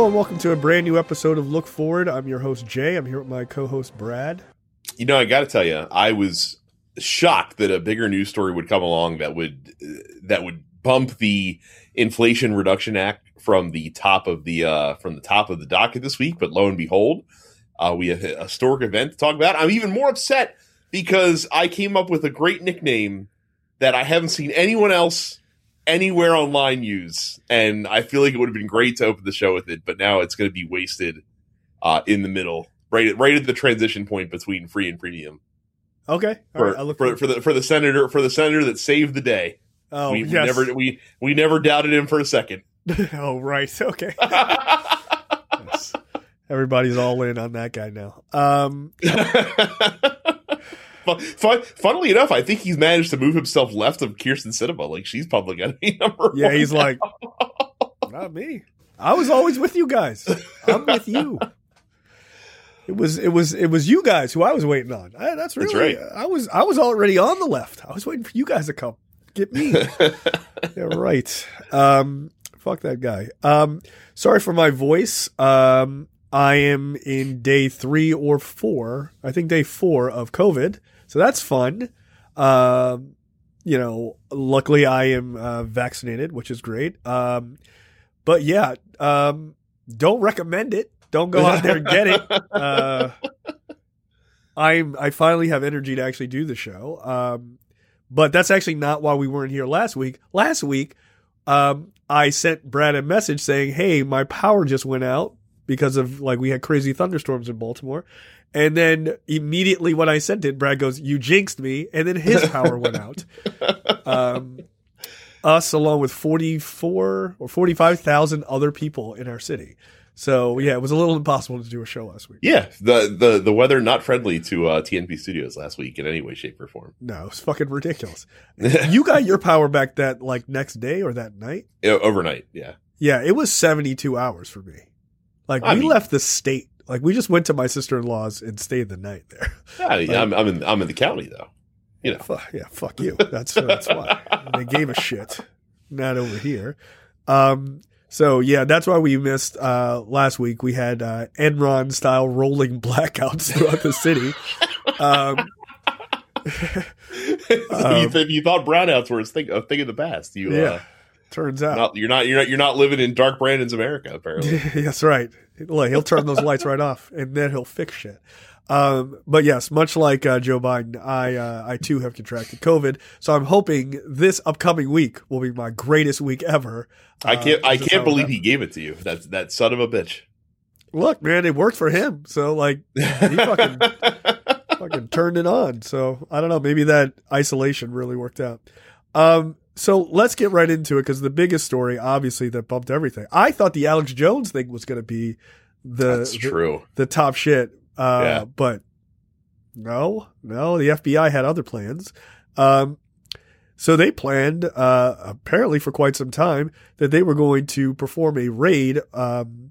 Hello and welcome to a brand new episode of Look Forward. I'm your host, Jay. I'm here with my co-host, Brad. You know, I got to tell you, I was shocked that a bigger news story would come along that would bump the Inflation Reduction Act from the top of the docket this week. But lo and behold, we have a historic event to talk about. I'm even more upset because I came up with a great nickname that I haven't seen anyone else anywhere online use, and I feel like it would have been great to open the show with it, but now it's going to be wasted in the middle, right at the transition point between free and premium. Okay, for the senator that saved the day. Oh, we yes. we never doubted him for a second. Oh, right. Okay. Yes. Everybody's all in on that guy now. Funnily enough, I think he's managed to move himself left of Kirsten Sinema. Like, she's public enemy number one. Yeah, he's like, not me. I was always with you guys. I'm with you. It was you guys who I was waiting on. That's right. I was already on the left. I was waiting for you guys to come get me. Yeah, right. Fuck that guy. Sorry for my voice. I am in day 3 or 4. I think day 4 of COVID. So that's fun. Luckily I am vaccinated, which is great. But yeah, don't recommend it. Don't go out there and get it. I finally have energy to actually do the show. But that's actually not why we weren't here last week. Last week, I sent Brad a message saying, hey, my power just went out because of we had crazy thunderstorms in Baltimore. And then immediately when I sent it, Brad goes, you jinxed me. And then his power went out. Us along with 44 or 45,000 other people in our city. So yeah, it was a little impossible to do a show last week. Yeah. The weather not friendly to TNP Studios last week in any way, shape, or form. No, it's fucking ridiculous. You got your power back that next day or that night? Overnight. Yeah. Yeah. It was 72 hours for me. We left the state. We just went to my sister-in-law's and stayed the night there. Yeah, I'm in the county though. You know. Fuck you. That's why they gave a shit. Not over here. So yeah, that's why we missed last week. We had Enron style rolling blackouts throughout the city. You thought brownouts were a thing of the past. Turns out you're not living in Dark Brandon's America. Apparently, that's right. He'll turn those lights right off, and then he'll fix shit. But yes, much like Joe Biden, I too have contracted COVID. So I'm hoping this upcoming week will be my greatest week ever. I can't believe he gave it to you. That son of a bitch. Look, man, it worked for him. So he fucking turned it on. So I don't know. Maybe that isolation really worked out. So let's get right into it because the biggest story, obviously, that bumped everything. I thought the Alex Jones thing was going to be the top shit. But no, the FBI had other plans. So they planned, apparently for quite some time, that they were going to perform a raid, on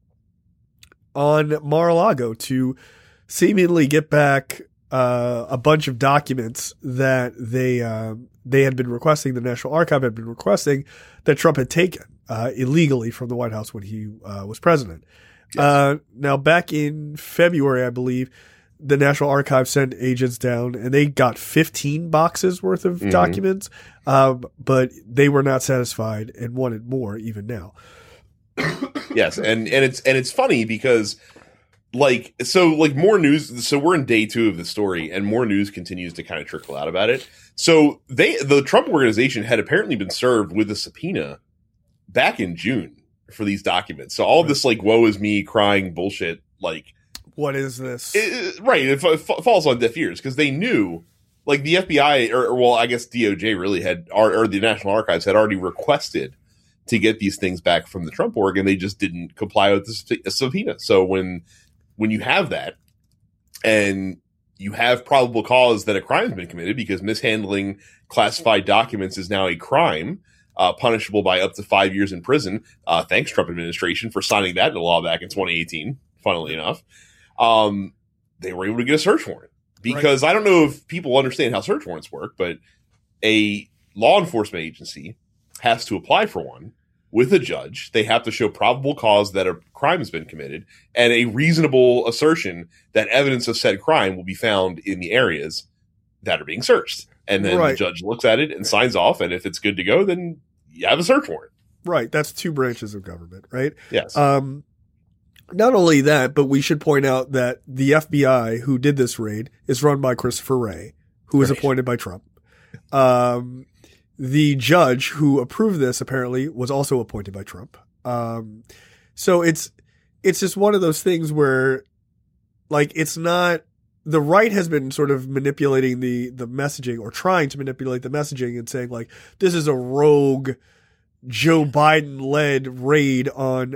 Mar-a-Lago to seemingly get back, a bunch of documents that they had been requesting, the National Archive had been requesting, that Trump had taken, illegally from the White House when he, was president. Yes. Now back in February, I believe, the National Archive sent agents down and they got 15 boxes worth of documents. But they were not satisfied and wanted more even now. Yes. And it's funny because more news. So we're in day 2 of the story and more news continues to kind of trickle out about it. So the Trump organization had apparently been served with a subpoena back in June for these documents. So all this woe is me crying bullshit, what is this? It falls on deaf ears because they knew the FBI or I guess DOJ really had, or the National Archives had already requested to get these things back from the Trump org and they just didn't comply with the subpoena. So when you have that and you have probable cause that a crime has been committed because mishandling classified documents is now a crime, punishable by up to 5 years in prison. Thanks, Trump administration, for signing that into law back in 2018, funnily enough. They were able to get a search warrant because I don't know if people understand how search warrants work, but a law enforcement agency has to apply for one with a judge. They have to show probable cause that a crime has been committed and a reasonable assertion that evidence of said crime will be found in the areas that are being searched. And then the judge looks at it and signs off. And if it's good to go, then you have a search warrant. Right. That's two branches of government, right? Yes. Not only that, but we should point out that the FBI who did this raid is run by Christopher Wray, who was appointed by Trump. The judge who approved this apparently was also appointed by Trump. So it's just one of those things where, like, it's not, the right has been sort of manipulating the messaging, or trying to manipulate the messaging, and saying, like, this is a rogue Joe Biden led raid on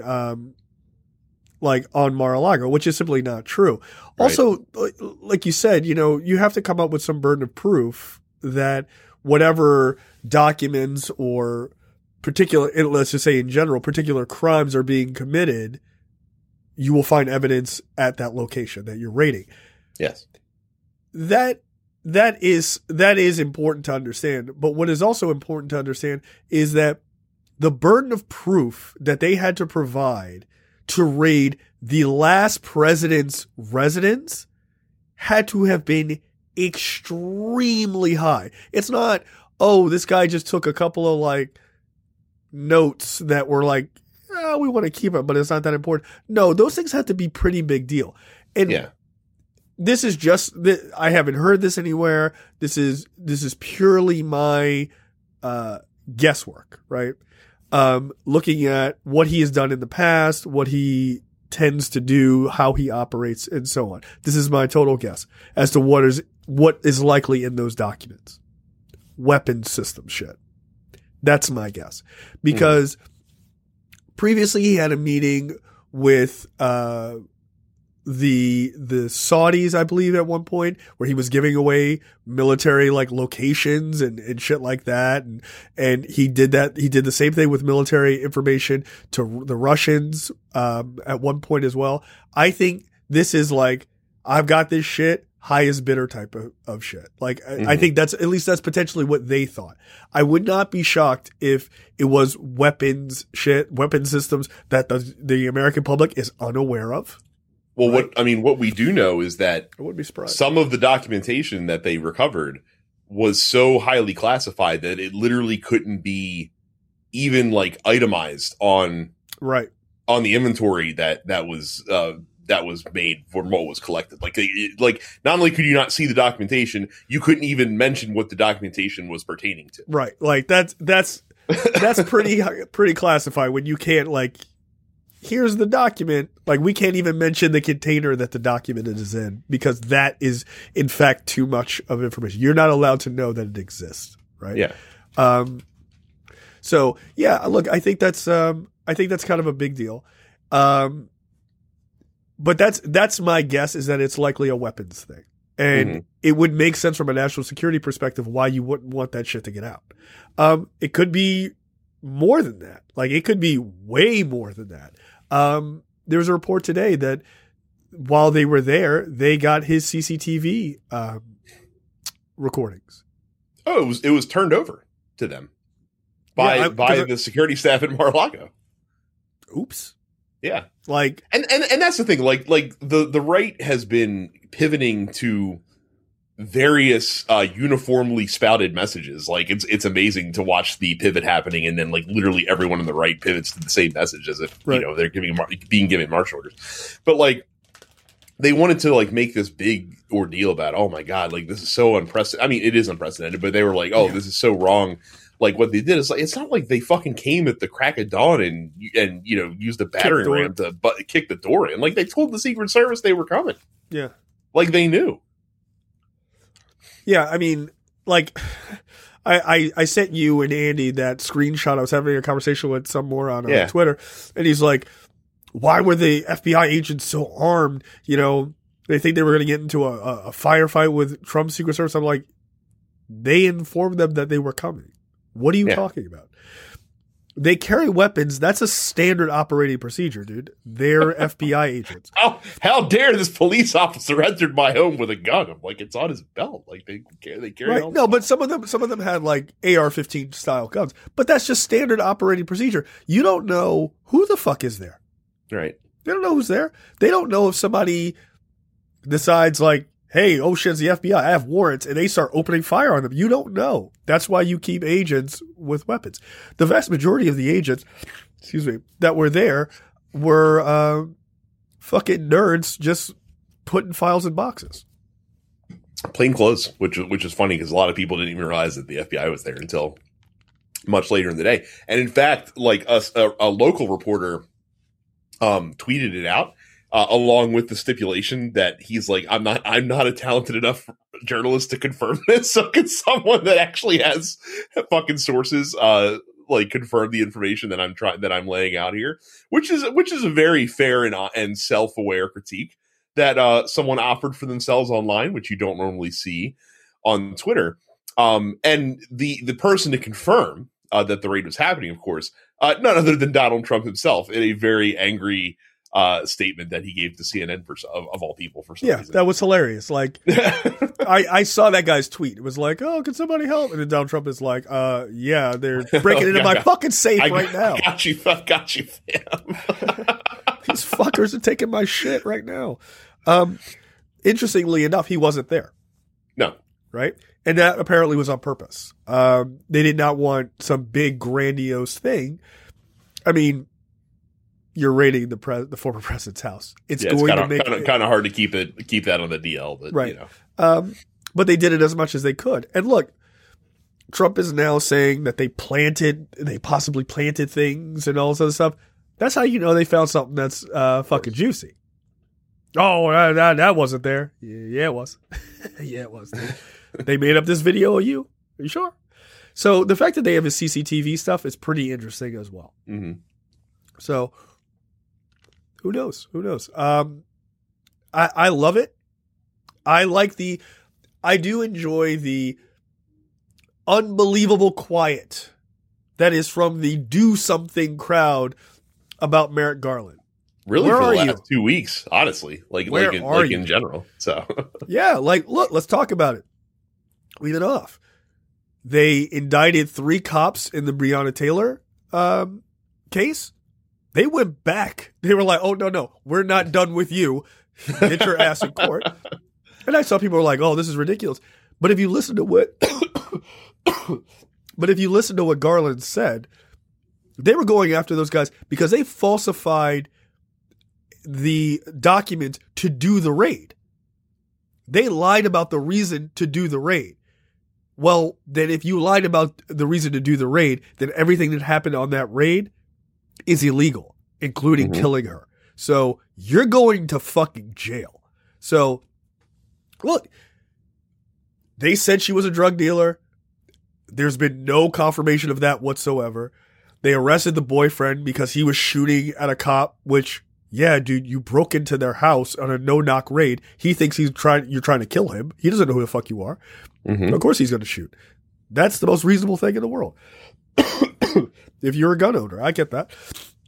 Mar-a-Lago, which is simply not true. Right. Also, like you said, you have to come up with some burden of proof that whatever documents or particular, let's just say in general, particular crimes are being committed, you will find evidence at that location that you're raiding. Yes. That is important to understand. But what is also important to understand is that the burden of proof that they had to provide to raid the last president's residence had to have been extremely high. It's not, this guy just took a couple of, like, notes that were like, we want to keep it, but it's not that important. No, those things have to be pretty big deal. And this is just, I haven't heard this anywhere. This is purely my guesswork, right? Looking at what he has done in the past, what he tends to do, how he operates, and so on. This is my total guess as to what is likely in those documents. Weapons system shit. That's my guess. Because previously he had a meeting with the Saudis, I believe, at one point, where he was giving away military, like, locations and shit like that. And he did that. He did the same thing with military information to the Russians, at one point as well. I think this is like, I've got this shit, highest bidder type of shit. Like, I think that's potentially what they thought. I would not be shocked if it was weapons systems that the American public is unaware of. Well, right? What we do know is that I wouldn't be surprised. Some of the documentation that they recovered was so highly classified that it literally couldn't be even, like, itemized on the inventory that was made for what was collected. Like not only could you not see the documentation, you couldn't even mention what the documentation was pertaining to. Right. Like that's pretty classified when you can't, like, here's the document. Like, we can't even mention the container that the document is in, because that is, in fact, too much of information. You're not allowed to know that it exists, right? Yeah. So yeah, look, I think that's kind of a big deal. But that's my guess, is that it's likely a weapons thing. And it would make sense from a national security perspective why you wouldn't want that shit to get out. It could be more than that. Like, it could be way more than that. There was a report today that while they were there, they got his CCTV recordings. Oh, it was turned over to them by the security staff at Mar-a-Lago. Oops. Yeah. Like, and that's the thing. Like the right has been pivoting to various uniformly spouted messages. Like, it's amazing to watch the pivot happening, and then, like, literally everyone on the right pivots to the same message as if they're being given march orders. But, like, they wanted to, like, make this big ordeal about, oh my god, like, this is so unprecedented. I mean, it is unprecedented, but they were like, this is so wrong. Like, what they did is, like, it's not like they fucking came at the crack of dawn and used a battering ram to kick the door in. Like, they told the Secret Service they were coming. Yeah. Like, they knew. Yeah, I mean, like, I sent you and Andy that screenshot. I was having a conversation with some moron on Twitter, and he's like, why were the FBI agents so armed? They think they were going to get into a firefight with Trump's Secret Service. I'm like, they informed them that they were coming. What are you talking about? They carry weapons. That's a standard operating procedure, dude. They're FBI agents. How dare this police officer entered my home with a gun? I'm like, it's on his belt. Like they carry. Right. No, but some of them had like AR-15 style guns. But that's just standard operating procedure. You don't know who the fuck is there. Right. They don't know who's there. They don't know if somebody decides like, hey, oh shit, it's the FBI. I have warrants, and they start opening fire on them. You don't know. That's why you keep agents with weapons. The vast majority of the agents, that were there were fucking nerds just putting files in boxes. Plain clothes, which is funny because a lot of people didn't even realize that the FBI was there until much later in the day. And in fact, like a local reporter tweeted it out. Along with the stipulation that he's like, I'm not a talented enough journalist to confirm this. So can someone that actually has fucking sources, like confirm the information that I'm laying out here, which is a very fair and self-aware critique that someone offered for themselves online, which you don't normally see on Twitter. And the person to confirm that the raid was happening, of course, none other than Donald Trump himself, in a very angry statement that he gave to CNN of all people for some reason. Yeah, that was hilarious. Like, I saw that guy's tweet. It was like, oh, can somebody help? And then Donald Trump is like, yeah, they're breaking into my fucking safe right now. Got you, fam. These fuckers are taking my shit right now. Interestingly enough, he wasn't there. No. Right? And that apparently was on purpose. They did not want some big grandiose thing. I mean, you're raiding the former president's house. It's going to make kind of hard to keep that on the DL, but right. You know. But they did it as much as they could. And look, Trump is now saying that they possibly planted things and all this other stuff. That's how you know they found something that's fucking juicy. Oh, that wasn't there. Yeah, it was. Yeah, it was. They made up this video of you. Are you sure? So the fact that they have his CCTV stuff is pretty interesting as well. Mm-hmm. So who knows? I love it. I do enjoy the unbelievable quiet that is from the do something crowd about Merrick Garland. Really, for the last 2 weeks, honestly, like in general. So yeah, like look, let's talk about it. Leave it off. They indicted 3 cops in the Breonna Taylor case. They went back. They were like, oh, no, we're not done with you. Get your ass in court. And I saw people were like, oh, this is ridiculous. But if you listen to what Garland said, they were going after those guys because they falsified the document to do the raid. They lied about the reason to do the raid. Well, then if you lied about the reason to do the raid, then everything that happened on that raid is illegal, including killing her. So you're going to fucking jail. So look, they said she was a drug dealer. There's been no confirmation of that whatsoever. They arrested the boyfriend because he was shooting at a cop, which, yeah, dude, you broke into their house on a no-knock raid. He thinks you're trying to kill him. He doesn't know who the fuck you are. Mm-hmm. Of course he's going to shoot. That's the most reasonable thing in the world. If you're a gun owner, I get that.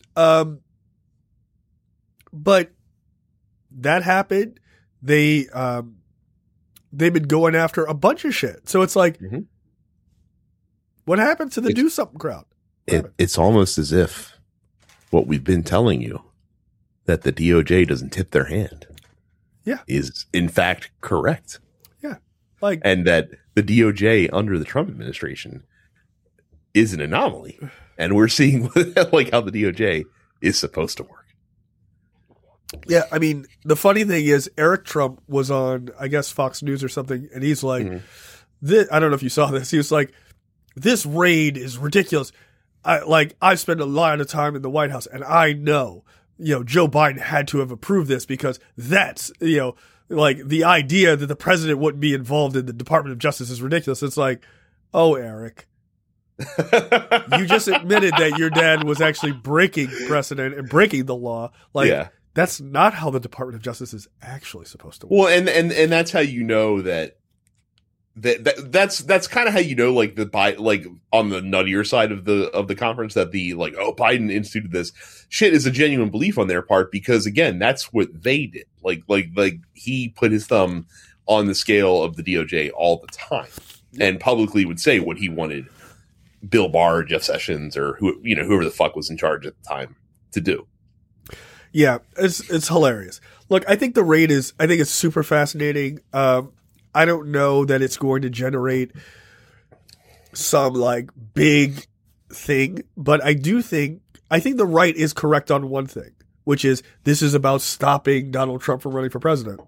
But that happened. They've been going after a bunch of shit. So it's like, what happened to the do something crowd? It's almost as if what we've been telling you, that the DOJ doesn't tip their hand, is in fact correct. Yeah, and that the DOJ under the Trump administration is an anomaly, and we're seeing like how the DOJ is supposed to work. Yeah, I mean, the funny thing is Eric Trump was on, I guess, Fox News or something, and he's like, I don't know if you saw this. He was like, this raid is ridiculous. I've spent a lot of time in the White House, and I know, Joe Biden had to have approved this because that's, like the idea that the president wouldn't be involved in the Department of Justice is ridiculous. It's like, oh, Eric, you just admitted that your dad was actually breaking precedent and breaking the law. That's not how the Department of Justice is actually supposed to work. Well, and that's how you know that that's kind of how you know, like like on the nuttier side of the conference, that the like, oh, Biden instituted this shit is a genuine belief on their part, because again, that's what they did. Like he put his thumb on the scale of the DOJ all the time, and publicly would say what he wanted Bill Barr, Jeff Sessions, or whoever the fuck was in charge at the time to do. Yeah, it's hilarious. Look, I think it's super fascinating. I don't know that it's going to generate some like big thing, but I think the right is correct on one thing, which is this is about stopping Donald Trump from running for president.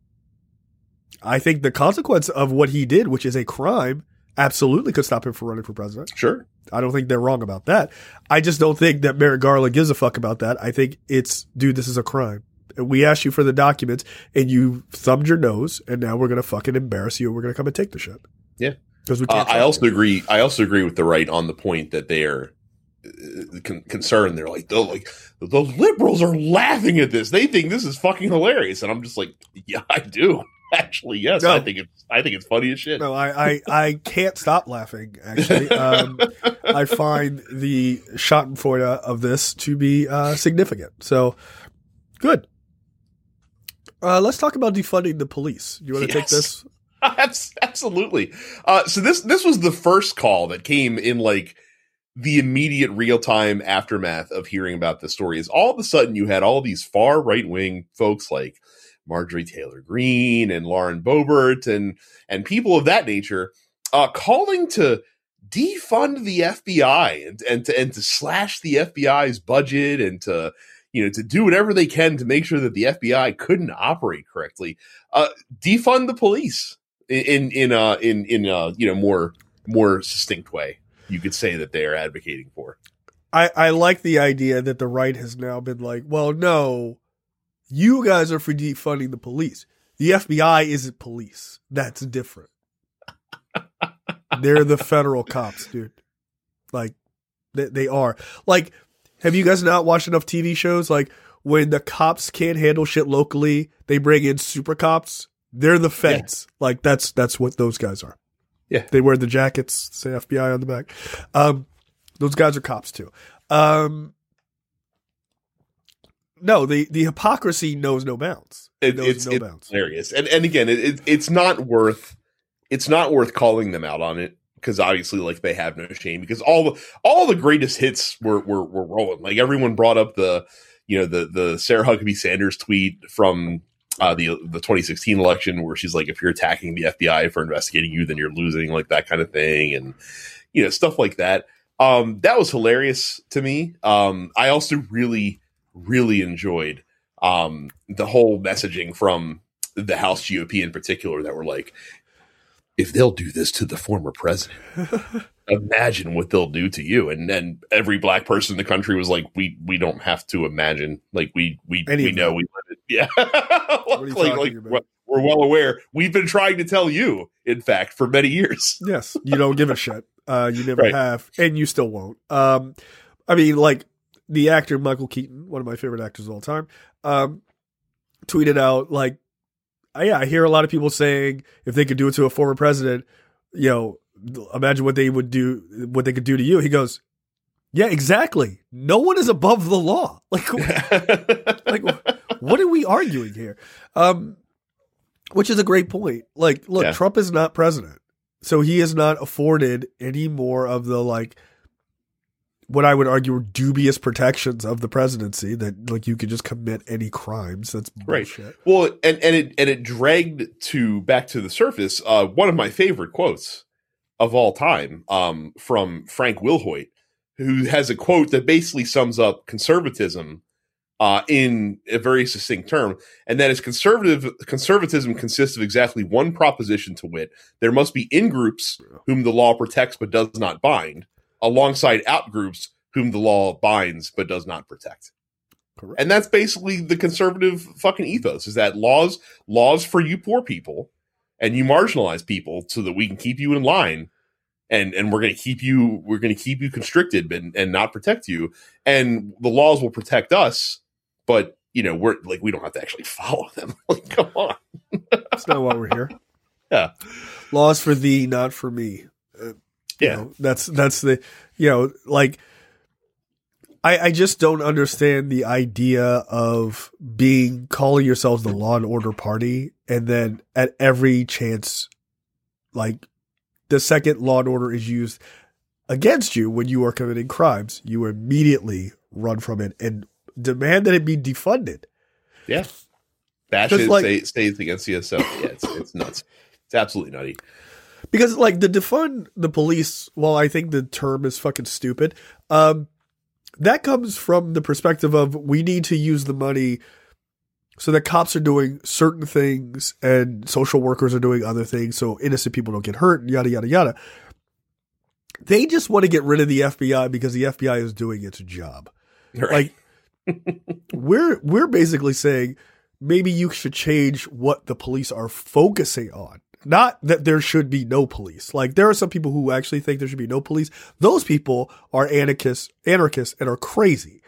I think the consequence of what he did, which is a crime, absolutely could stop him from running for president. Sure. I don't think they're wrong about that. I just don't think that Merrick Garland gives a fuck about that. I think dude, this is a crime. And we asked you for the documents and you thumbed your nose, and now we're going to fucking embarrass you and we're going to come and take the shit. Yeah. Because we can't. I also agree with the right on the point that they are concerned. They're like, the liberals are laughing at this. They think this is fucking hilarious. And I'm just like, yeah, I do. Actually, yes. No. I think it's funny as shit. No, I can't stop laughing, actually. I find the schadenfreude of this to be significant. So, good. Let's talk about defunding the police. You want to take this? Absolutely. So this was the first call that came in like the immediate real time aftermath of hearing about this story. Is all of a sudden you had all these far right wing folks like Marjorie Taylor Greene and Lauren Boebert and people of that nature calling to defund the FBI and to slash the FBI's budget and to do whatever they can to make sure that the FBI couldn't operate correctly. Defund the police in a more succinct way. You could say that they are advocating for. I like the idea that the right has now been like, well, no, you guys are for defunding the police. The FBI isn't police. That's different. They're the federal cops, dude. Like, they are. Like, have you guys not watched enough TV shows? Like, when the cops can't handle shit locally, they bring in super cops. They're the feds. Yeah. Like, that's what those guys are. Yeah. They wear the jackets, say FBI on the back. Those guys are cops, too. No, the hypocrisy knows no bounds. It's hilarious, and again, it's not worth calling them out on it, because obviously, like, they have no shame, because all the greatest hits were rolling. Like, everyone brought up the Sarah Huckabee Sanders tweet from the 2016 election, where she's like, if you're attacking the FBI for investigating you, then you're losing, like that kind of thing, and stuff like that. That was hilarious to me. I also really enjoyed the whole messaging from the House GOP in particular, that were like, if they'll do this to the former president, imagine what they'll do to you. And then every black person in the country was like, we don't have to imagine. Like, we know we live it. Yeah. We're well aware. We've been trying to tell you, in fact, for many years. Yes. You don't give a shit. You never have, and you still won't. I mean, like, the actor Michael Keaton, one of my favorite actors of all time, tweeted out, like, I hear a lot of people saying if they could do it to a former president, imagine what they could do to you. He goes, yeah, exactly. No one is above the law. Like, what are we arguing here? Which is a great point. Like, look, Trump is not president, so he is not afforded any more of the, like, what I would argue are dubious protections of the presidency, that, like, you could just commit any crimes. That's bullshit. Right. Well, and it dragged back to the surface. One of my favorite quotes of all time, from Frank Wilhoit, who has a quote that basically sums up conservatism in a very succinct term, and that is conservatism consists of exactly one proposition, to wit, there must be in-groups whom the law protects but does not bind, alongside out-groups whom the law binds but does not protect. Correct. And that's basically the conservative fucking ethos, is that laws for you poor people and you marginalized people, so that we can keep you in line, and we're going to keep you constricted and not protect you. And the laws will protect us, but we're like, we don't have to actually follow them. Like, come on. That's not why we're here. Yeah. Laws for thee, not for me. Yeah. That's the, like, I just don't understand the idea of calling yourselves the law and order party, and then at every chance, like, the second law and order is used against you when you are committing crimes, you immediately run from it and demand that it be defunded. Yeah. Bash it, stays against you. So yeah, it's nuts. It's absolutely nutty. Because, like, the defund the police, while I think the term is fucking stupid, that comes from the perspective of we need to use the money so that cops are doing certain things and social workers are doing other things so innocent people don't get hurt and yada, yada, yada. They just want to get rid of the FBI because the FBI is doing its job. Right. Like, we're basically saying maybe you should change what the police are focusing on. Not that there should be no police. Like, there are some people who actually think there should be no police. Those people are anarchists and are crazy.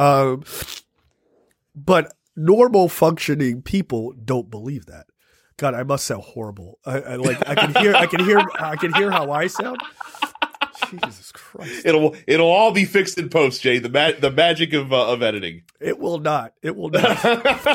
But normal functioning people don't believe that. God, I must sound horrible. I can hear how I sound. Jesus Christ! It'll all be fixed in post, Jay. The magic of editing. It will not. It will not.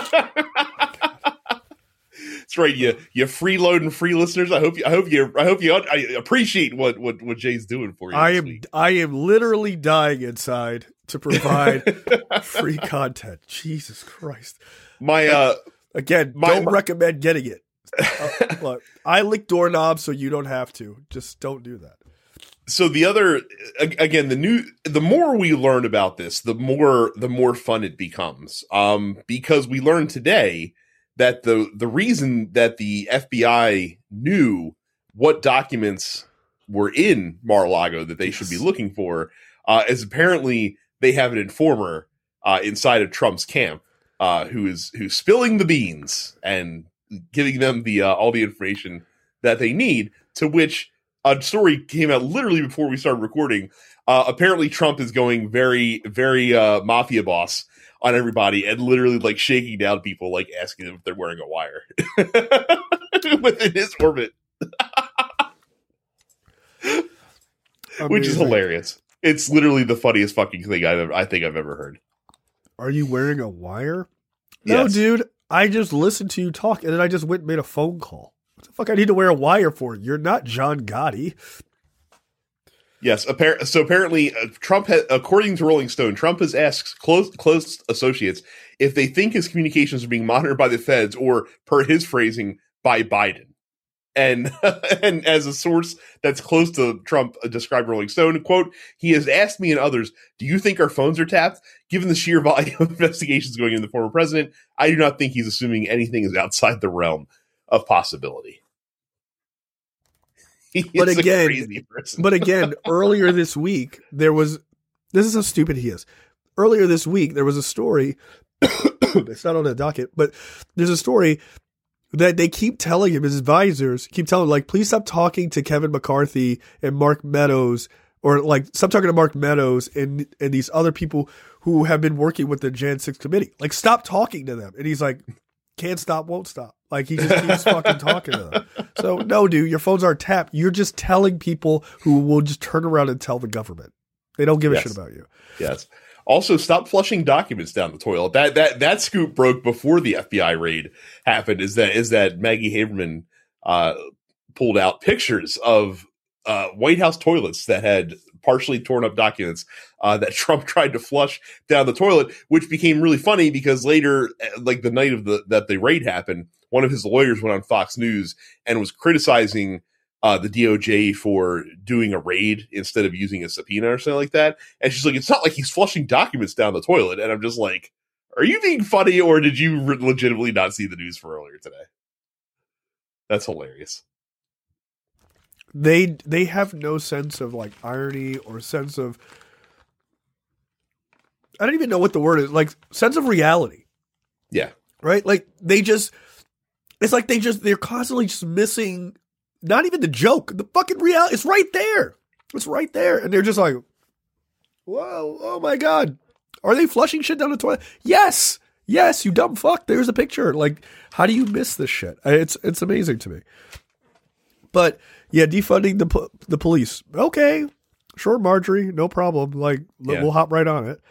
That's right. You freeloading free listeners. I hope you appreciate what Jay's doing for you. I am literally dying inside to provide free content. Jesus Christ. Don't recommend getting it. Look, I lick doorknobs, so you don't have to. Just don't do that. So the more we learn about this, the more fun it becomes. Because we learned today that the reason that the FBI knew what documents were in Mar-a-Lago that they should be looking for is apparently they have an informer inside of Trump's camp who's spilling the beans and giving them all the information that they need, to which a story came out literally before we started recording. Apparently Trump is going very, very mafia boss on everybody and literally like shaking down people, like asking them if they're wearing a wire within his orbit, which is hilarious. It's literally the funniest fucking thing I think I've ever heard. Are you wearing a wire? No, yes. Dude. I just listened to you talk and then I just went and made a phone call. What the fuck I need to wear a wire for? You're not John Gotti. Yes, apparently Trump according to Rolling Stone, Trump has asked close associates if they think his communications are being monitored by the feds or, per his phrasing, by Biden. And and as a source that's close to Trump described Rolling Stone, quote, he has asked me and others, do you think our phones are tapped? Given the sheer volume of investigations going into the former president, I do not think he's assuming anything is outside the realm of possibility. But again, earlier this week, this is how stupid he is. Earlier this week, there was a story, it's not on the docket, but there's a story that they keep telling him, his advisors keep telling him, like, please stop talking to Kevin McCarthy and Mark Meadows, or like, stop talking to Mark Meadows and these other people who have been working with the Jan 6 committee. Like, stop talking to them. And he's like, can't stop, won't stop. Like, he just keeps fucking talking to them. So, no, dude, your phones aren't tapped. You're just telling people who will just turn around and tell the government. They don't give a shit about you. Yes. Also, stop flushing documents down the toilet. That scoop broke before the FBI raid happened. Is that Maggie Haberman pulled out pictures of White House toilets that had partially torn up documents that Trump tried to flush down the toilet, which became really funny because later, like the night of that the raid happened, one of his lawyers went on Fox News and was criticizing the DOJ for doing a raid instead of using a subpoena or something like that. And she's like, it's not like he's flushing documents down the toilet. And I'm just like, are you being funny or did you legitimately not see the news for earlier today? That's hilarious. They have no sense of like irony or sense of, I don't even know what the word is, like sense of reality. Yeah. Right? Like they're constantly just missing not even the joke, the fucking reality. It's right there. It's right there. And they're just like, whoa, oh my God. Are they flushing shit down the toilet? Yes. Yes, you dumb fuck. There's a picture. Like, how do you miss this shit? It's amazing to me. But yeah, defunding the police. Okay, sure, Marjorie, no problem. Like we'll hop right on it.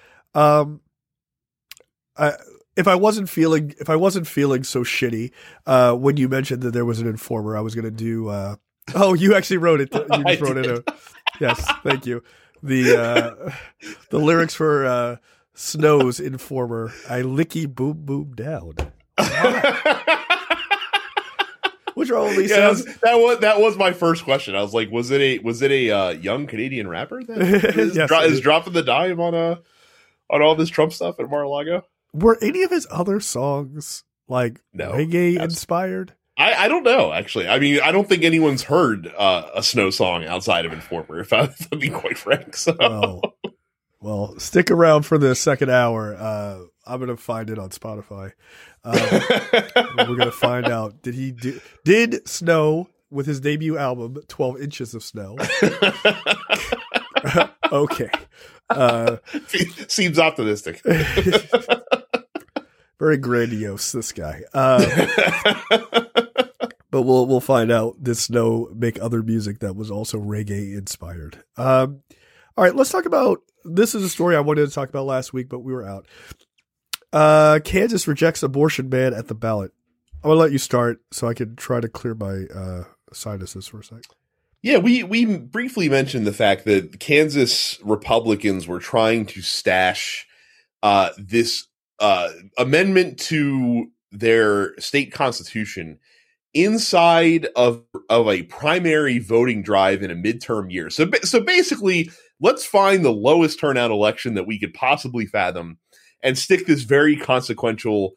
If I wasn't feeling so shitty when you mentioned that there was an informer, I was going to do. Oh, you actually wrote it. You just wrote it. Yes, thank you. The lyrics for Snow's Informer. I licky boom boom down. Which only sounds that was my first question. I was like, was it a young Canadian rapper that is dropping the dime on all this Trump stuff at Mar-a-Lago? Were any of his other songs like reggae inspired? I don't know, actually. I mean, I don't think anyone's heard a Snow song outside of Informer, if I'm being quite frank. So. Well, stick around for the second hour. I'm going to find it on Spotify. We're going to find out, did Snow, with his debut album, 12 Inches of Snow? Okay. Seems optimistic. Very grandiose, this guy. But we'll find out, did Snow make other music that was also reggae inspired? All right, let's talk about, this is a story I wanted to talk about last week, but we were out. Kansas rejects abortion ban at the ballot. I'm going to let you start so I can try to clear my sinuses for a sec. Yeah, we briefly mentioned the fact that Kansas Republicans were trying to stash this amendment to their state constitution inside of a primary voting drive in a midterm year. So basically, let's find the lowest turnout election that we could possibly fathom and stick this very consequential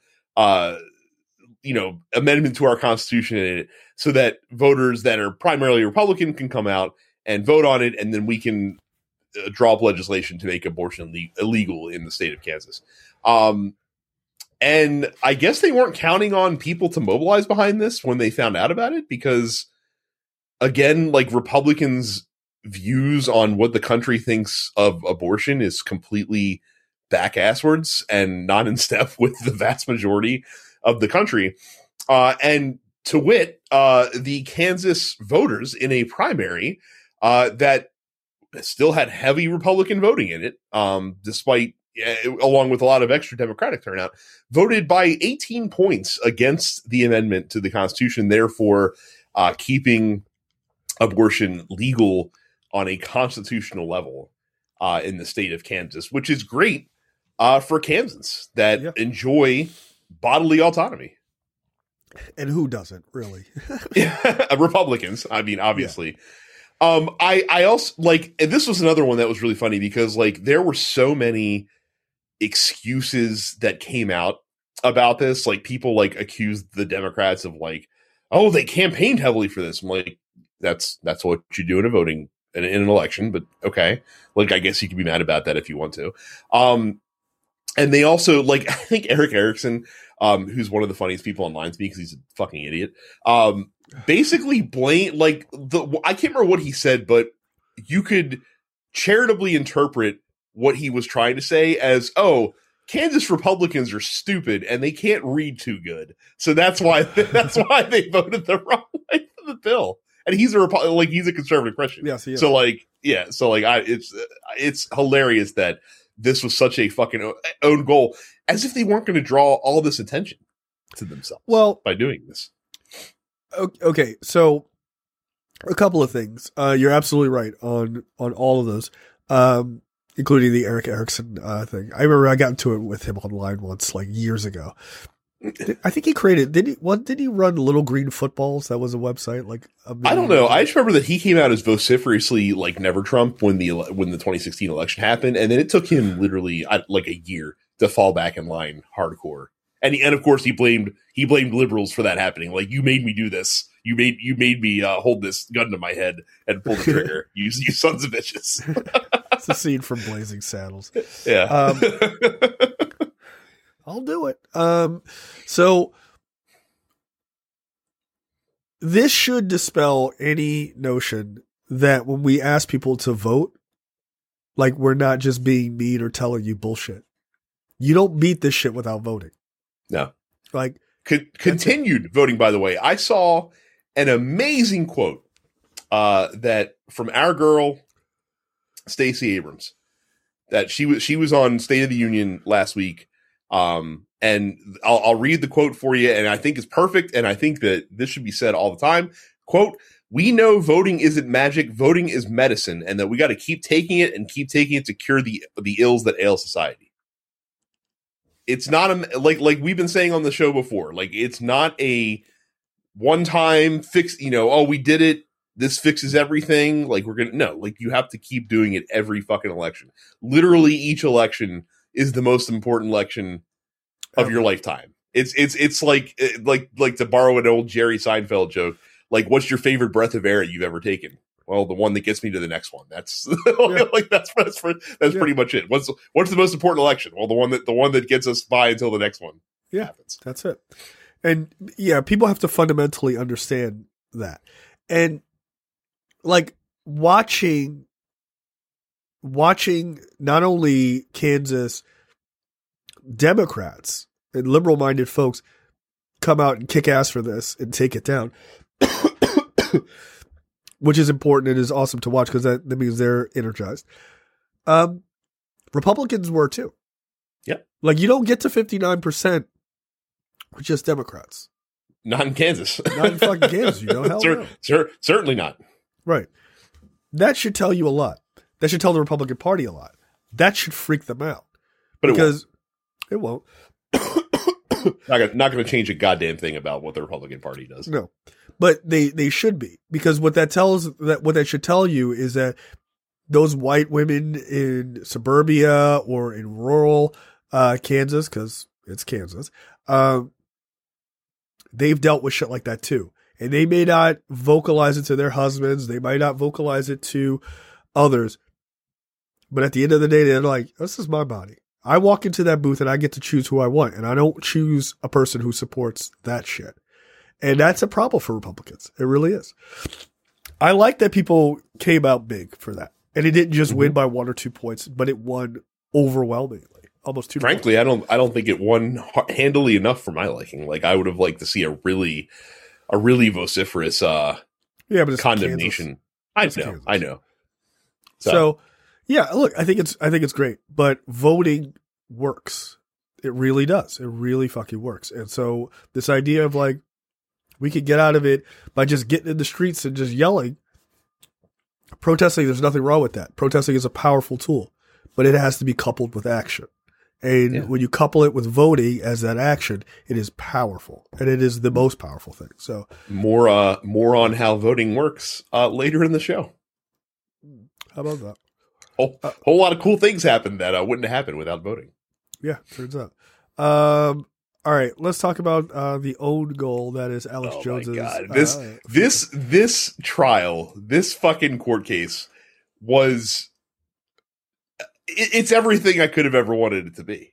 amendment to our constitution in it, so that voters that are primarily Republican can come out and vote on it, and then we can draw up legislation to make abortion illegal in the state of Kansas. And I guess they weren't counting on people to mobilize behind this when they found out about it, because, again, like, Republicans' views on what the country thinks of abortion is completely back-asswards and not in step with the vast majority of the country. And to wit, the Kansas voters in a primary that still had heavy Republican voting in it, despite, along with a lot of extra Democratic turnout, voted by 18 points against the amendment to the Constitution, therefore keeping abortion legal on a constitutional level in the state of Kansas, which is great for Kansans that enjoy bodily autonomy. And who doesn't, really? Republicans, I mean, obviously. Yeah. I also, like, and this was another one that was really funny because, like, there were so many excuses that came out about this. Like, people, like, accused the Democrats of, like, oh, they campaigned heavily for this. I'm like, that's what you do in a voting, in an election, but okay. Like, I guess you can be mad about that if you want to. And they also, like, I think Eric Erickson, who's one of the funniest people online to me because he's a fucking idiot, basically blame, like, I can't remember what he said, but you could charitably interpret what he was trying to say as, oh, Kansas Republicans are stupid and they can't read too good, so that's why they voted the wrong way for the bill. And he's he's a conservative Christian. Yes, he is. So it's hilarious that this was such a fucking own goal, as if they weren't going to draw all this attention to themselves by doing this. Okay, so a couple of things. You're absolutely right on all of those, including the Eric Erickson thing. I remember I got into it with him online once, like, years ago. I think he created. Did he run Little Green Footballs? That was a website. Like, I don't know. I just remember that he came out as vociferously, like, never Trump when the 2016 election happened, and then it took him literally like a year to fall back in line hardcore. And of course he blamed liberals for that happening. Like, you made me do this. You made me hold this gun to my head and pull the trigger. you sons of bitches. It's a scene from Blazing Saddles. Yeah. I'll do it. So this should dispel any notion that when we ask people to vote, like, we're not just being mean or telling you bullshit. You don't beat this shit without voting. No. Like, continued voting, by the way. I saw an amazing quote that from our girl, Stacey Abrams, that she was on State of the Union last week. And I'll read the quote for you, and I think it's perfect, and I think that this should be said all the time. Quote, "We know voting isn't magic, voting is medicine, and that we got to keep taking it to cure the ills that ail society." It's not like we've been saying on the show before, like it's not a one-time fix, oh, we did it, this fixes everything. Like you have to keep doing it every fucking election. Literally each election is the most important election of your lifetime. It's like to borrow an old Jerry Seinfeld joke, like, what's your favorite breath of air you've ever taken? Well, the one that gets me to the next one. That's that's pretty much it. What's the most important election? Well, the one that gets us by until the next one happens. That's it. And yeah, people have to fundamentally understand that. And like watching not only Kansas Democrats and liberal-minded folks come out and kick ass for this and take it down, which is important and is awesome to watch because that means they're energized. Republicans were too. Yep. Like, you don't get to 59% with just Democrats. Not in Kansas. Not in fucking Kansas, Hell no. Certainly not. Right. That should tell you a lot. That should tell the Republican Party a lot. That should freak them out. But it won't. Not going to change a goddamn thing about what the Republican Party does. No. But they should be, because what that should tell you is that those white women in suburbia or in rural Kansas, because it's Kansas, they've dealt with shit like that too. And they may not vocalize it to their husbands. They might not vocalize it to others. But at the end of the day, they're like, this is my body. I walk into that booth and I get to choose who I want. And I don't choose a person who supports that shit. And that's a problem for Republicans. It really is. I like that people came out big for that. And it didn't just win by 1 or 2 points, but it won overwhelmingly. Almost 2 Frankly, points. I don't think it won handily enough for my liking. Like, I would have liked to see a really vociferous but it's condemnation. I know. So yeah, look, I think it's great, but voting works. It really does. It really fucking works. And so this idea of like, we could get out of it by just getting in the streets and just yelling. Protesting, there's nothing wrong with that. Protesting is a powerful tool, but it has to be coupled with action. And when you couple it with voting as that action, it is powerful, and it is the most powerful thing. So more on how voting works later in the show. How about that? Whole lot of cool things happen that wouldn't have happened without voting. Yeah, turns out. All right, let's talk about the own goal that is Alex Jones's. My God. This trial, this fucking court case was. It's everything I could have ever wanted it to be.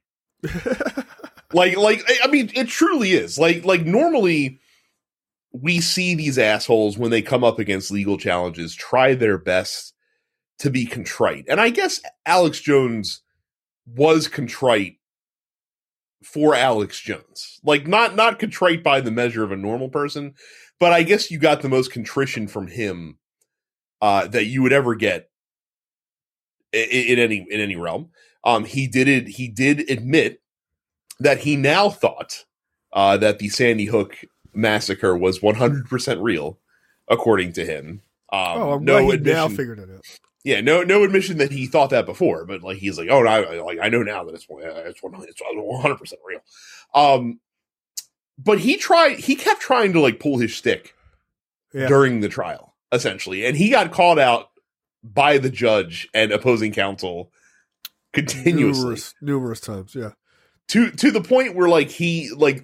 I mean, it truly is. Like normally we see these assholes when they come up against legal challenges try their best to be contrite. And I guess Alex Jones was contrite for Alex Jones. Like not contrite by the measure of a normal person, but I guess you got the most contrition from him that you would ever get in any realm. He did admit that he now thought that the Sandy Hook massacre was 100% real, according to him. I'm glad he now figured it out. Yeah, no admission that he thought that before, but like he's like, oh, I know now that it's 100% real. But he kept trying to like pull his shtick during the trial, essentially, and he got called out by the judge and opposing counsel continuously, numerous times, yeah. To the point where like he like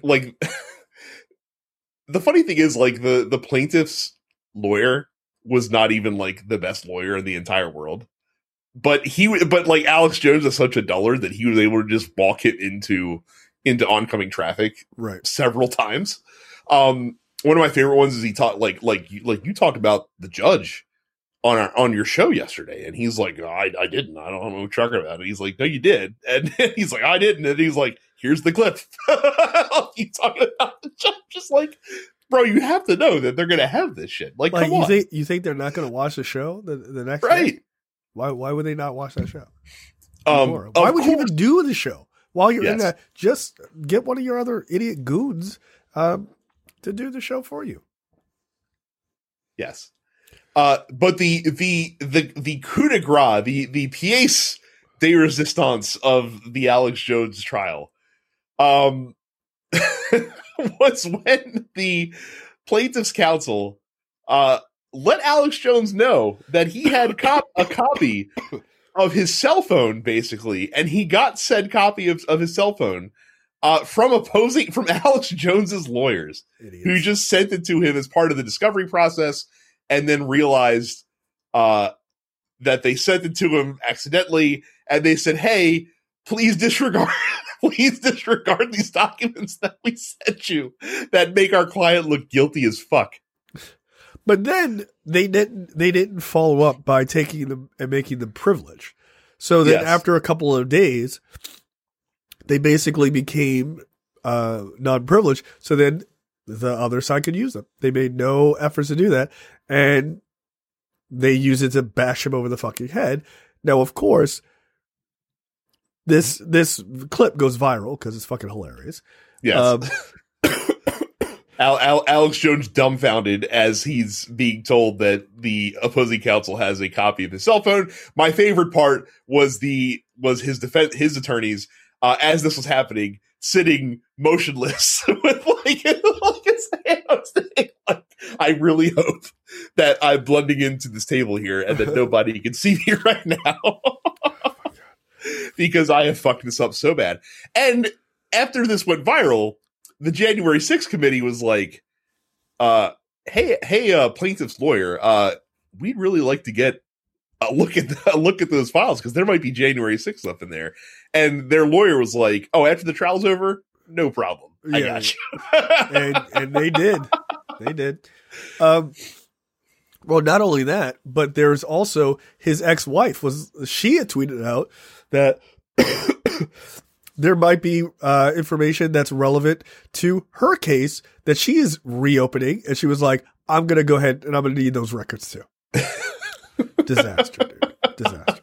the funny thing is like the plaintiff's lawyer was not even like the best lawyer in the entire world, but like Alex Jones is such a dullard that he was able to just walk it into oncoming traffic several times. One of my favorite ones is he talked like you talked about the judge on your show yesterday, and he's like, I didn't. I don't know what you're talking about. And he's like, no, you did. And he's like, I didn't. And he's like, here's the clip. You talking about the judge just like bro, you have to know that they're going to have this shit. Like come on. You think they're not going to watch the show the next right? day? Why would they not watch that show? Why would you even do the show while you're in Yes. that? Just get one of your other idiot goons to do the show for you. Yes. But the coup de grace, the pièce de resistance of the Alex Jones trial, was when the plaintiff's counsel let Alex Jones know that he had a copy of his cell phone, basically, and he got said copy of his cell phone from Alex Jones's lawyers, Idiots. who just sent it to him as part of the discovery process, and then realized that they sent it to him accidentally, and they said, "Hey, please disregard these documents that we sent you that make our client look guilty as fuck." But then they didn't follow up by taking them and making them privileged. So then Yes. after a couple of days, they basically became non-privileged. So then the other side could use them. They made no efforts to do that, and they use it to bash him over the fucking head. Now, of course, this clip goes viral because it's fucking hilarious. Yes. Alex Jones dumbfounded as he's being told that the opposing counsel has a copy of his cell phone. My favorite part was his attorneys as this was happening, sitting motionless with like his hands. Like, I really hope that I'm blending into this table here and that nobody can see me right now because I have fucked this up so bad. And after this went viral, the January 6th committee was like, hey, plaintiff's lawyer, we'd really like to get a look at those files because there might be January 6th stuff in there. And their lawyer was like, oh, after the trial's over, no problem. I got you. and they did. They did. Well, not only that, but there's also his ex-wife she had tweeted out that there might be information that's relevant to her case that she is reopening. And she was like, I'm going to go ahead and I'm going to need those records too. Disaster, dude. Disaster.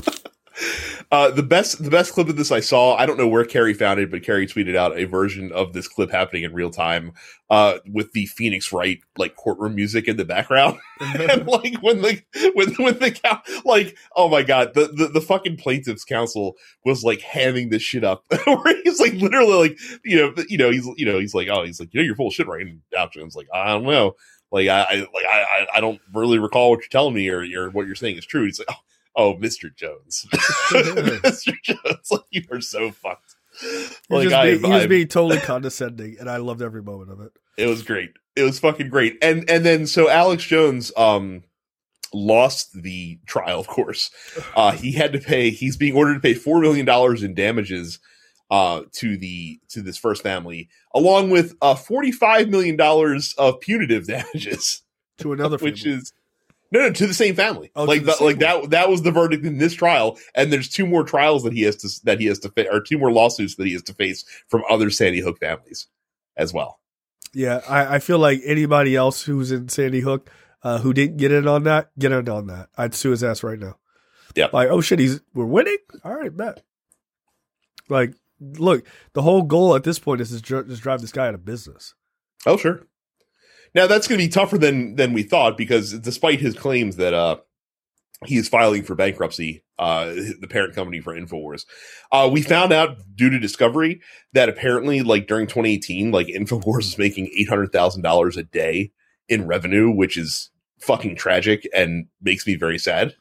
The best clip of this I saw, I don't know where Carrie found it, but Carrie tweeted out a version of this clip happening in real time with the Phoenix Wright like courtroom music in the background. And like when the like, oh my god, the fucking plaintiff's counsel was like hamming this shit up where he's like literally like he's like you're full of shit, right? And Alex Jones like, I don't know, like I don't really recall what you're telling me or what you're saying is true. He's like, oh, Mr. Jones. Mr. Jones, like, you are so fucked. Like, he was being totally condescending, and I loved every moment of it. It was great. It was fucking great. And then, so Alex Jones lost the trial, of course. He's being ordered to pay $4 million in damages to this first family, along with $45 million of punitive damages. To another family. Which is... No, to the same family. Oh, that was the verdict in this trial, and there's two more trials that he has to face, or two more lawsuits that he has to face from other Sandy Hook families as well. Yeah, I feel like anybody else who's in Sandy Hook who didn't get in on that, I'd sue his ass right now. Yeah. Like, oh shit, we're winning? All right, bet. Like, look, the whole goal at this point is to just drive this guy out of business. Oh, sure. Now, that's going to be tougher than we thought, because despite his claims that he is filing for bankruptcy, the parent company for InfoWars, we found out due to discovery that apparently, like, during 2018, like, InfoWars is making $800,000 a day in revenue, which is fucking tragic and makes me very sad.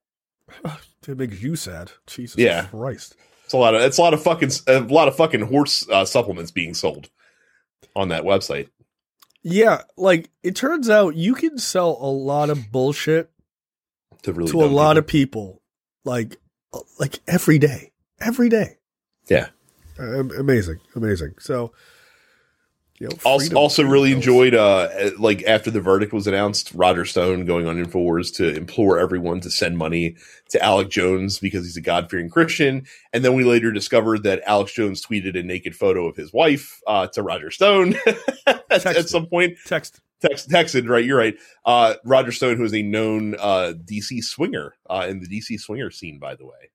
It makes you sad. Jesus Christ. It's a lot of fucking horse supplements being sold on that website. Yeah, like, it turns out you can sell a lot of bullshit to a lot of people, like every day. Yeah. Amazing. So, Also really enjoyed like after the verdict was announced, Roger Stone going on InfoWars to implore everyone to send money to Alex Jones because he's a God-fearing Christian. And then we later discovered that Alex Jones tweeted a naked photo of his wife to Roger Stone at some point. Texted, right? You're right. Roger Stone, who is a known DC swinger in the DC swinger scene, by the way.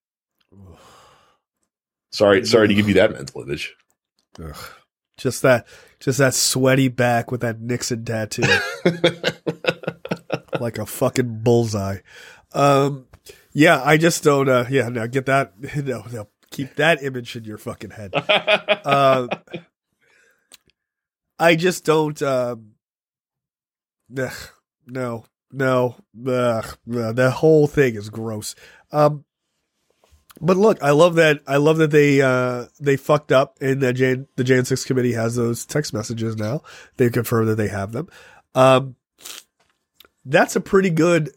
Sorry to give you that mental image. Ugh. Just that sweaty back with that Nixon tattoo. Like a fucking bullseye. Yeah, I just don't, no, get that, no, keep that image in your fucking head. I just don't, no, the whole thing is gross. But look, I love that they fucked up, and the Jan 6 committee has those text messages now. They've confirmed that they have them. That's a pretty good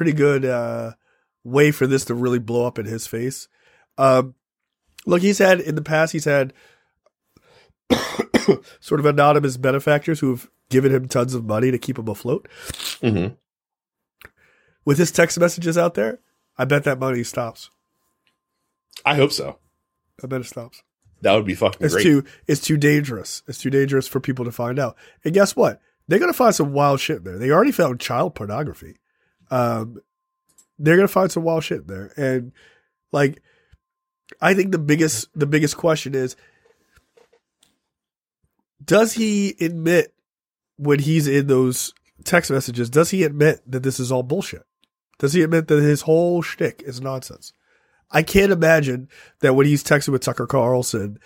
way for this to really blow up in his face. Look, in the past he's had sort of anonymous benefactors who have given him tons of money to keep him afloat. Mm-hmm. With his text messages out there, I bet that money stops. I hope so. I bet it stops. That would be fucking great. It's too dangerous. It's too dangerous for people to find out. And guess what? They're going to find some wild shit there. They already found child pornography. They're going to find some wild shit there. And like, I think the biggest question is, does he admit when he's in those text messages, does he admit that this is all bullshit? Does he admit that his whole shtick is nonsense? I can't imagine that when he's texting with Tucker Carlson,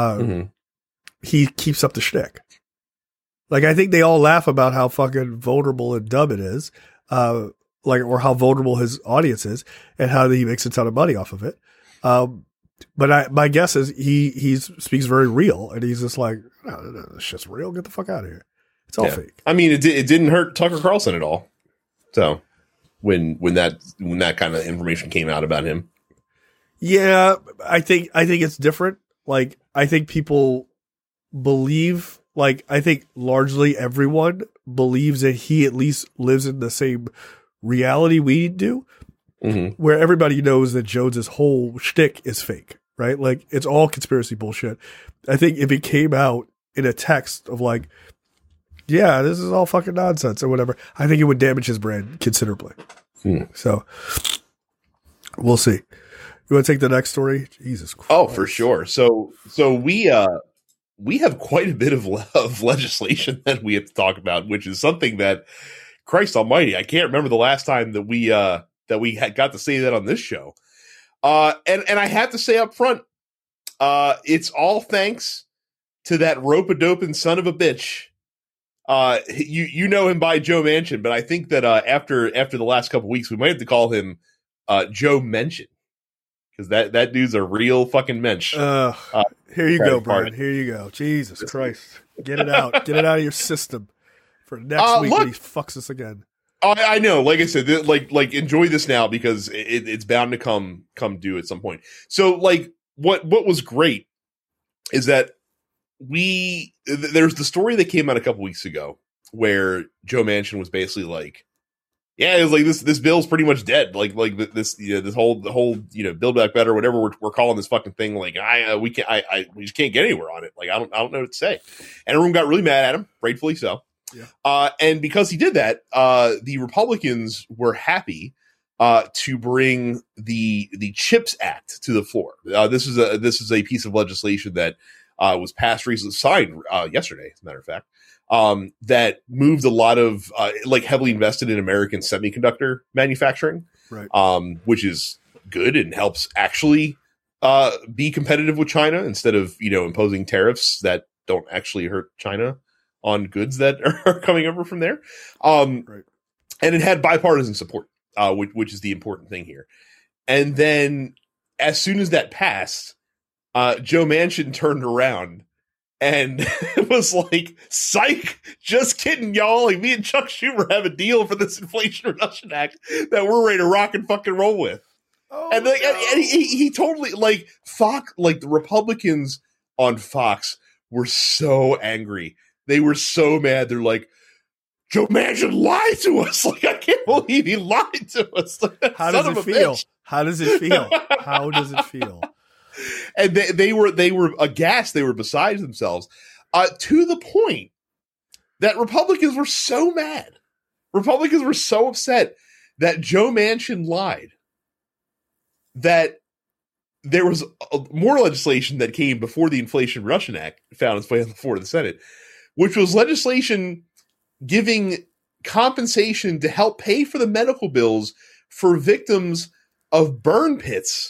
he keeps up the shtick. Like, I think they all laugh about how fucking vulnerable and dumb it is, or how vulnerable his audience is, and how he makes a ton of money off of it. But my guess is he speaks very real, and he's just like, no, this shit's real. Get the fuck out of here. It's all fake. I mean, it didn't hurt Tucker Carlson at all. So when that kind of information came out about him. Yeah, I think it's different. Like, I think people believe, like, I think largely everyone believes that he at least lives in the same reality we do, where everybody knows that Jones's whole shtick is fake, right? Like, it's all conspiracy bullshit. I think if it came out in a text of like, yeah, this is all fucking nonsense or whatever, I think it would damage his brand considerably. So we'll see. You want to take the next story? Jesus Christ. Oh, for sure. So we have quite a bit of legislation that we have to talk about, which is something that, Christ Almighty, I can't remember the last time that we got to say that on this show. And I have to say up front, it's all thanks to that rope-a-doping son of a bitch. You know him by Joe Manchin, but I think that after the last couple weeks, we might have to call him Joe Manchin. Because that dude's a real fucking mensch. Here you go, Brian. Here you go. Jesus Christ. Get it out. Get it out of your system for next week when he fucks us again. I know. Like I said, like enjoy this now because it's bound to come due at some point. So, like, what was great is that there's the story that came out a couple weeks ago where Joe Manchin was basically like, yeah, it was like this bill's pretty much dead. Like this whole Build Back Better, whatever we're calling this fucking thing. Like we just can't get anywhere on it. Like I don't know what to say. And everyone got really mad at him, rightfully so. Yeah. And because he did that, the Republicans were happy to bring the CHIPS Act to the floor. This is a piece of legislation that was passed recently, signed yesterday, as a matter of fact. That moved a lot of heavily invested in American semiconductor manufacturing, right? Which is good and helps actually be competitive with China instead of imposing tariffs that don't actually hurt China on goods that are coming over from there. Right. And it had bipartisan support, which is the important thing here. And then as soon as that passed, Joe Manchin turned around and it was like, psych, just kidding, y'all. Like, me and Chuck Schumer have a deal for this Inflation Reduction Act that we're ready to rock and fucking roll with. Oh, and he totally, Fox, the Republicans on Fox were so angry They were so mad. They're like, Joe Manchin lied to us. Like, I can't believe he lied to us. How does it feel? How does it feel? How does it feel? And they were aghast. They were beside themselves, to the point that Republicans were so mad. Republicans were so upset that Joe Manchin lied that there was more legislation that came before the Inflation Reduction Act found its way on the floor of the Senate, which was legislation giving compensation to help pay for the medical bills for victims of burn pits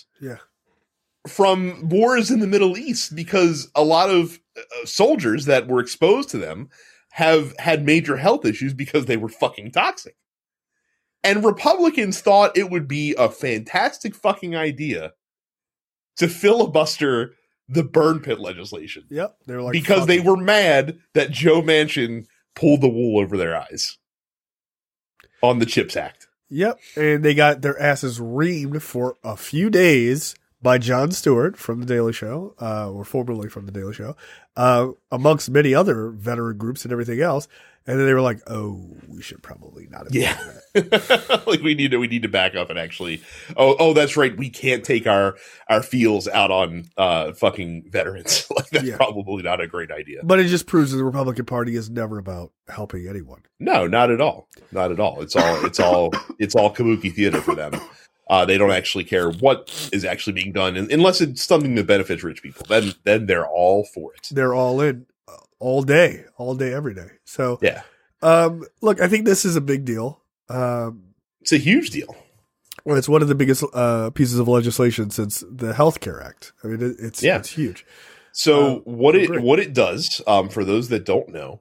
from wars in the Middle East, because a lot of soldiers that were exposed to them have had major health issues because they were fucking toxic. And Republicans thought it would be a fantastic fucking idea to filibuster the burn pit legislation. Yep. They're like, because they were mad that Joe Manchin pulled the wool over their eyes on the CHIPS Act. Yep. And they got their asses reamed for a few days by Jon Stewart from The Daily Show, or formerly from The Daily Show, amongst many other veteran groups and everything else. And then they were like, "Oh, we should probably not have done that." Like we need to back up and actually. Oh, that's right. We can't take our feels out on fucking veterans. Like that's probably not a great idea. But it just proves that the Republican Party is never about helping anyone. No, not at all. Not at all. It's all kabuki theater for them. They don't actually care what is actually being done, unless it's something that benefits rich people. Then they're all for it. They're all in. All day, every day. So, yeah. Look, I think this is a big deal. It's a huge deal. Well, it's one of the biggest pieces of legislation since the Health Care Act. I mean, it's huge. So what it does, for those that don't know,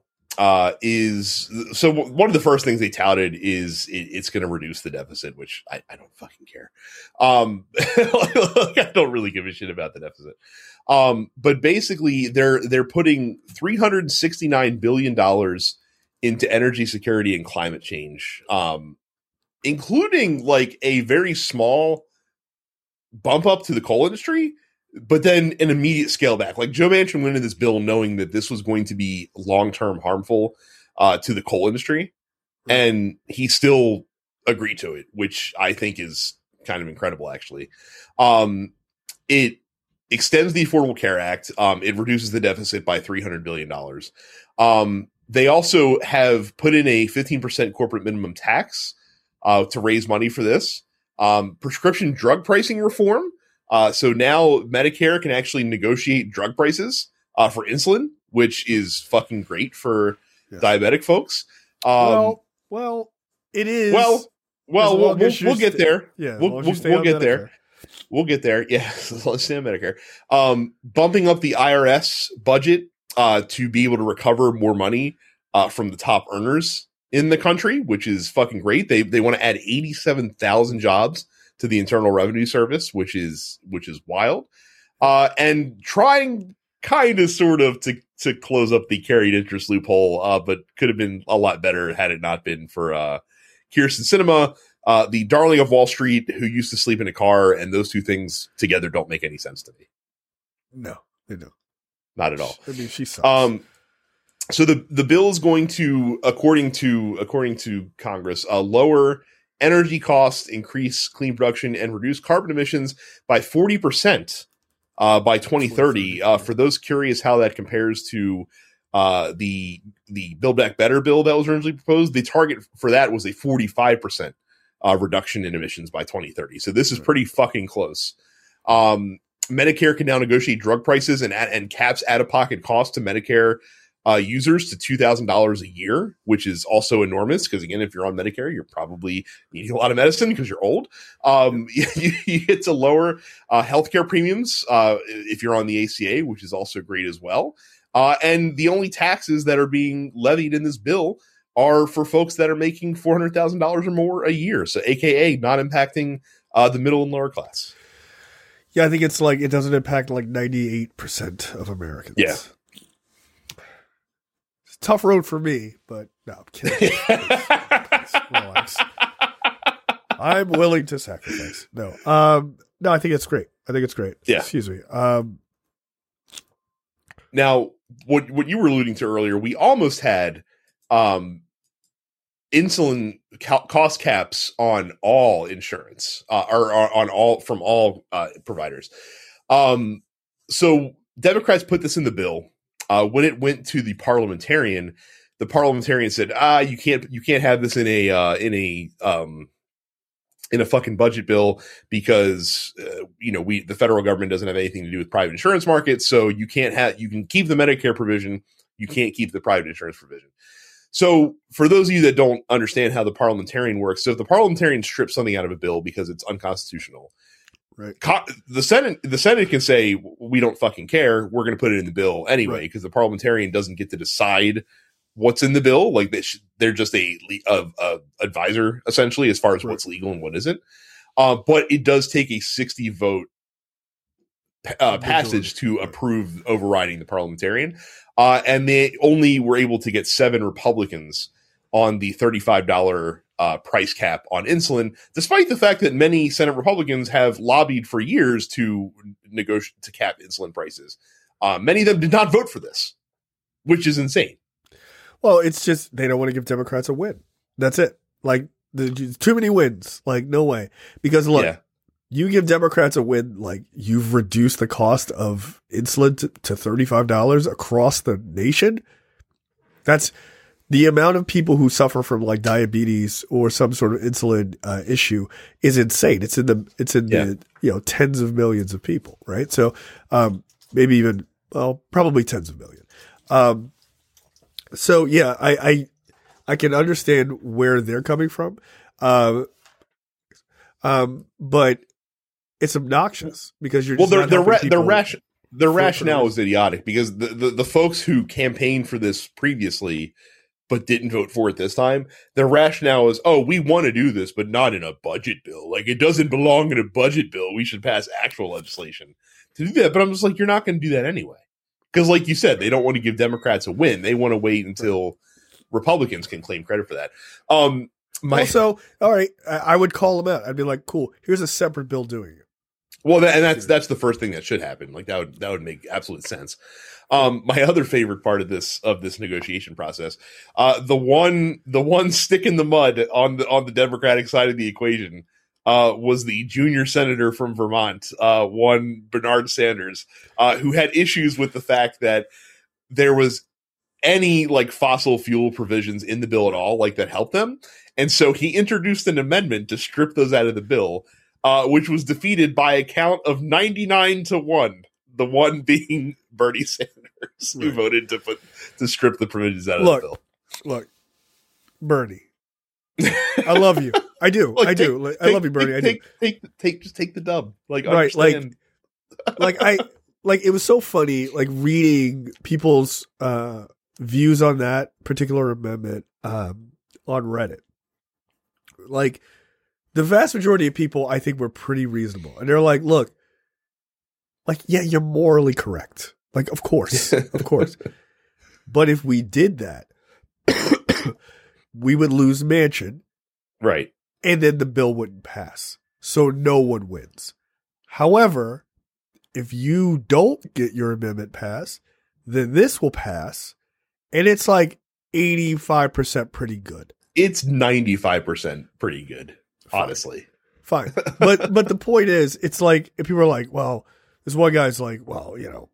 is so one of the first things they touted is it's going to reduce the deficit, which I don't fucking care. I don't really give a shit about the deficit. But basically they're putting $369 billion into energy security and climate change, including like a very small bump up to the coal industry, but then an immediate scale back. Like Joe Manchin went into this bill knowing that this was going to be long-term harmful to the coal industry. And he still agreed to it, which I think is kind of incredible, actually. It extends the Affordable Care Act. It reduces the deficit by $300 billion. They also have put in a 15% corporate minimum tax to raise money for this. Prescription drug pricing reform. So now Medicare can actually negotiate drug prices for insulin, which is fucking great for diabetic folks. Well, it is. Well, we'll get there. Yeah, we'll get there. We'll get there. Yeah, let's stay on Medicare. Bumping up the IRS budget to be able to recover more money from the top earners in the country, which is fucking great. They want to add 87,000 jobs to the Internal Revenue Service, which is wild, and trying kind of sort of to close up the carried interest loophole, but could have been a lot better had it not been for Kyrsten Sinema, the darling of Wall Street, who used to sleep in a car, and those two things together don't make any sense to me. No, they don't. Not at all. I mean, she sucks. So the bill is going to, according to Congress, lower energy costs, increase clean production, and reduce carbon emissions by 40% by 2030. For those curious how that compares to the Build Back Better bill that was originally proposed, the target for that was a 45% reduction in emissions by 2030. So this is pretty fucking close. Medicare can now negotiate drug prices and caps out-of-pocket costs to Medicare users to $2,000 a year, which is also enormous. Because again, if you're on Medicare, you're probably needing a lot of medicine because you're old. You get to lower healthcare premiums if you're on the ACA, which is also great as well. And the only taxes that are being levied in this bill are for folks that are making $400,000 or more a year. So AKA not impacting the middle and lower class. Yeah, I think it's like it doesn't impact like 98% of Americans. Yeah. Tough road for me, but no, I'm kidding. Relax. I'm willing to sacrifice. No, I think it's great. Yeah. Excuse me. Now, what you were alluding to earlier, we almost had insulin cost caps on all insurance, or on all from all providers. So Democrats put this in the bill. When it went to the parliamentarian said, you can't have this in a fucking budget bill because the federal government doesn't have anything to do with private insurance markets, so you can keep the Medicare provision, you can't keep the private insurance provision. So for those of you that don't understand how the parliamentarian works, so if the parliamentarian strips something out of a bill because it's unconstitutional, right, the Senate can say, we don't fucking care, we're going to put it in the bill anyway, because the parliamentarian doesn't get to decide what's in the bill. Like they're just a advisor essentially as far as what's legal and what isn't. But it does take a 60 vote passage to approve overriding the parliamentarian. And they only were able to get 7 Republicans on the $35 price cap on insulin, despite the fact that many Senate Republicans have lobbied for years to negotiate to cap insulin prices. Many of them did not vote for this, which is insane. Well, it's just they don't want to give Democrats a win. That's it. Like, too many wins. Like, no way. Because look, you give Democrats a win, like you've reduced the cost of insulin to $35 across the nation. That's the amount of people who suffer from like diabetes or some sort of insulin issue is insane. It's in the tens of millions of people, right? So maybe even probably tens of million. So yeah, I can understand where they're coming from, but it's obnoxious because you're just their rationale is idiotic because the folks who campaigned for this previously but didn't vote for it this time, their rationale is, we want to do this, but not in a budget bill. Like, it doesn't belong in a budget bill. We should pass actual legislation to do that. But I'm just like, you're not going to do that anyway. Because like you said, they don't want to give Democrats a win. They want to wait until Republicans can claim credit for that. Also, all right, I would call them out. I'd be like, cool, here's a separate bill doing it. Well, that's the first thing that should happen. Like that would make absolute sense. My other favorite part of this negotiation process, the one stick in the mud on the Democratic side of the equation, was the junior senator from Vermont, one Bernard Sanders, who had issues with the fact that there was any like fossil fuel provisions in the bill at all, like that helped them. And so he introduced an amendment to strip those out of the bill, which was defeated by a count of 99-1, the one being Bernie Sanders, who voted to strip the provisions out of the bill. Look, Bernie, I love you. I do. I love you, Bernie. Just take the dub. Like, understand. Like it was so funny, like reading people's views on that particular amendment on Reddit. Like, the vast majority of people, I think, were pretty reasonable. And they're like, look, like, yeah, you're morally correct. Like, of course. Of course. But if we did that, we would lose Manchin. Right. And then the bill wouldn't pass. So no one wins. However, if you don't get your amendment passed, then this will pass. And it's like 85% pretty good. It's 95% pretty good, honestly. Fine. But the point is, it's like, if people are like, well, this one guy's like, well,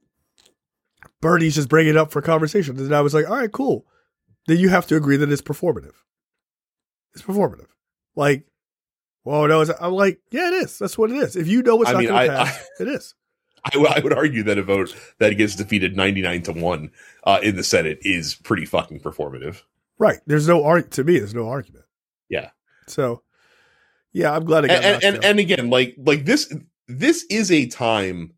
Bernie's just bringing it up for conversation. And I was like, all right, cool. Then you have to agree that it's performative. It's performative. Like, well, no, I'm like, yeah, it is. That's what it is. If you know it's not going to pass, it is. I would argue that a vote that gets defeated 99-1 in the Senate is pretty fucking performative. Right. There's no argument. Yeah. So, yeah, I'm glad it got and again, like this is a time.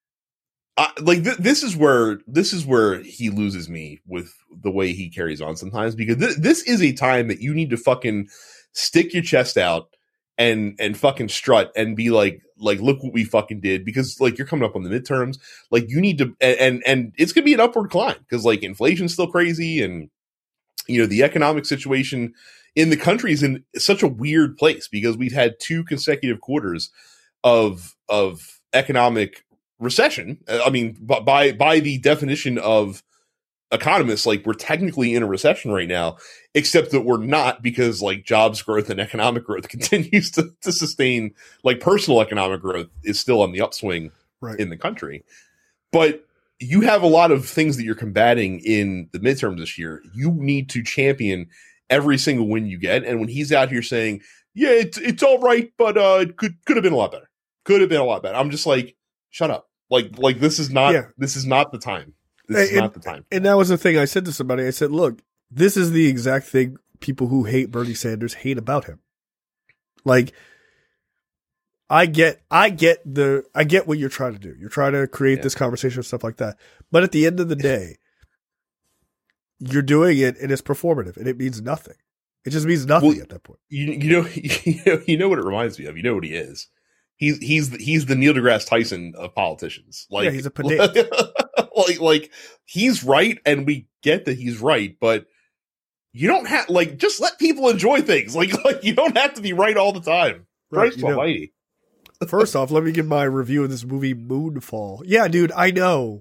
This is where he loses me with the way he carries on sometimes, because this is a time that you need to fucking stick your chest out and fucking strut and be like look what we fucking did, because like you're coming up on the midterms, like you need to and it's gonna be an upward climb because like inflation's still crazy, and the economic situation in the country is in such a weird place because we've had 2 consecutive quarters of economic recession. I mean, by the definition of economists, like we're technically in a recession right now, except that we're not, because like jobs growth and economic growth continues to sustain. Like personal economic growth is still on the upswing in the country, but you have a lot of things that you're combating in the midterms this year. You need to champion every single win you get. And when he's out here saying, yeah, it's all right, but it could have been a lot better. Could have been a lot better. I'm just like, shut up. Like this is not the time. This is not the time. And that was the thing I said to somebody. I said, look, this is the exact thing people who hate Bernie Sanders hate about him. Like, I get what you're trying to do. You're trying to create this conversation and stuff like that. But at the end of the day, you're doing it and it's performative and it means nothing. It just means nothing at that point. You know what it reminds me of. You know what he is. He's the Neil deGrasse Tyson of politicians. Like, he's a pedant. like he's right, and we get that he's right, but you don't have just let people enjoy things. Like you don't have to be right all the time. Christ almighty. First off, let me give my review of this movie, Moonfall. Yeah, dude, I know.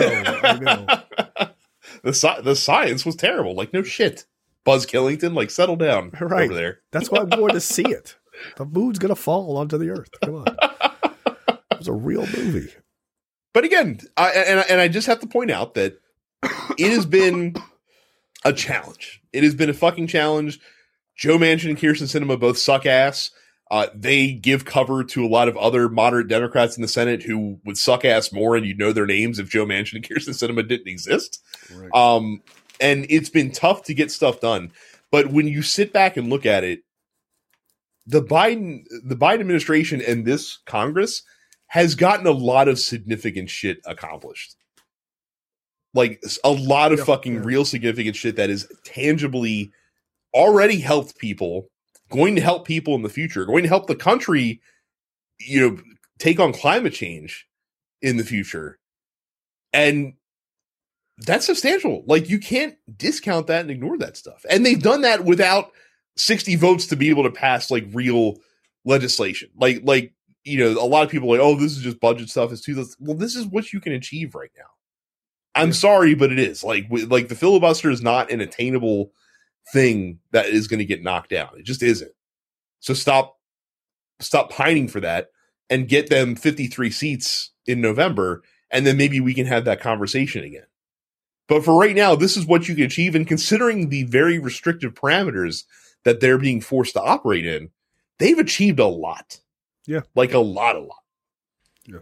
The science was terrible. Like, no shit. Buzz Killington, settle down over there. That's why I'm going to see it. The moon's going to fall onto the earth. Come on. It was a real movie. But again, I just have to point out that it has been a challenge. It has been a fucking challenge. Joe Manchin and Kyrsten Sinema both suck ass. They give cover to a lot of other moderate Democrats in the Senate who would suck ass more, and you'd know their names if Joe Manchin and Kyrsten Sinema didn't exist. Right. And it's been tough to get stuff done. But when you sit back and look at it, the Biden administration and this Congress has gotten a lot of significant shit accomplished. Like a lot of real significant shit that is tangibly already helped people, going to help people in the future, going to help the country, take on climate change in the future. And that's substantial. Like, you can't discount that and ignore that stuff. And they've done that without 60 votes to be able to pass real legislation. A lot of people are like, oh, this is just budget stuff. It's too. Well, this is what you can achieve right now. I'm sorry, but it is the filibuster is not an attainable thing that is going to get knocked down. It just isn't. So stop pining for that and get them 53 seats in November, and then maybe we can have that conversation again. But for right now, this is what you can achieve. And considering the very restrictive parameters that they're being forced to operate in, they've achieved a lot. Yeah. A lot. Yeah.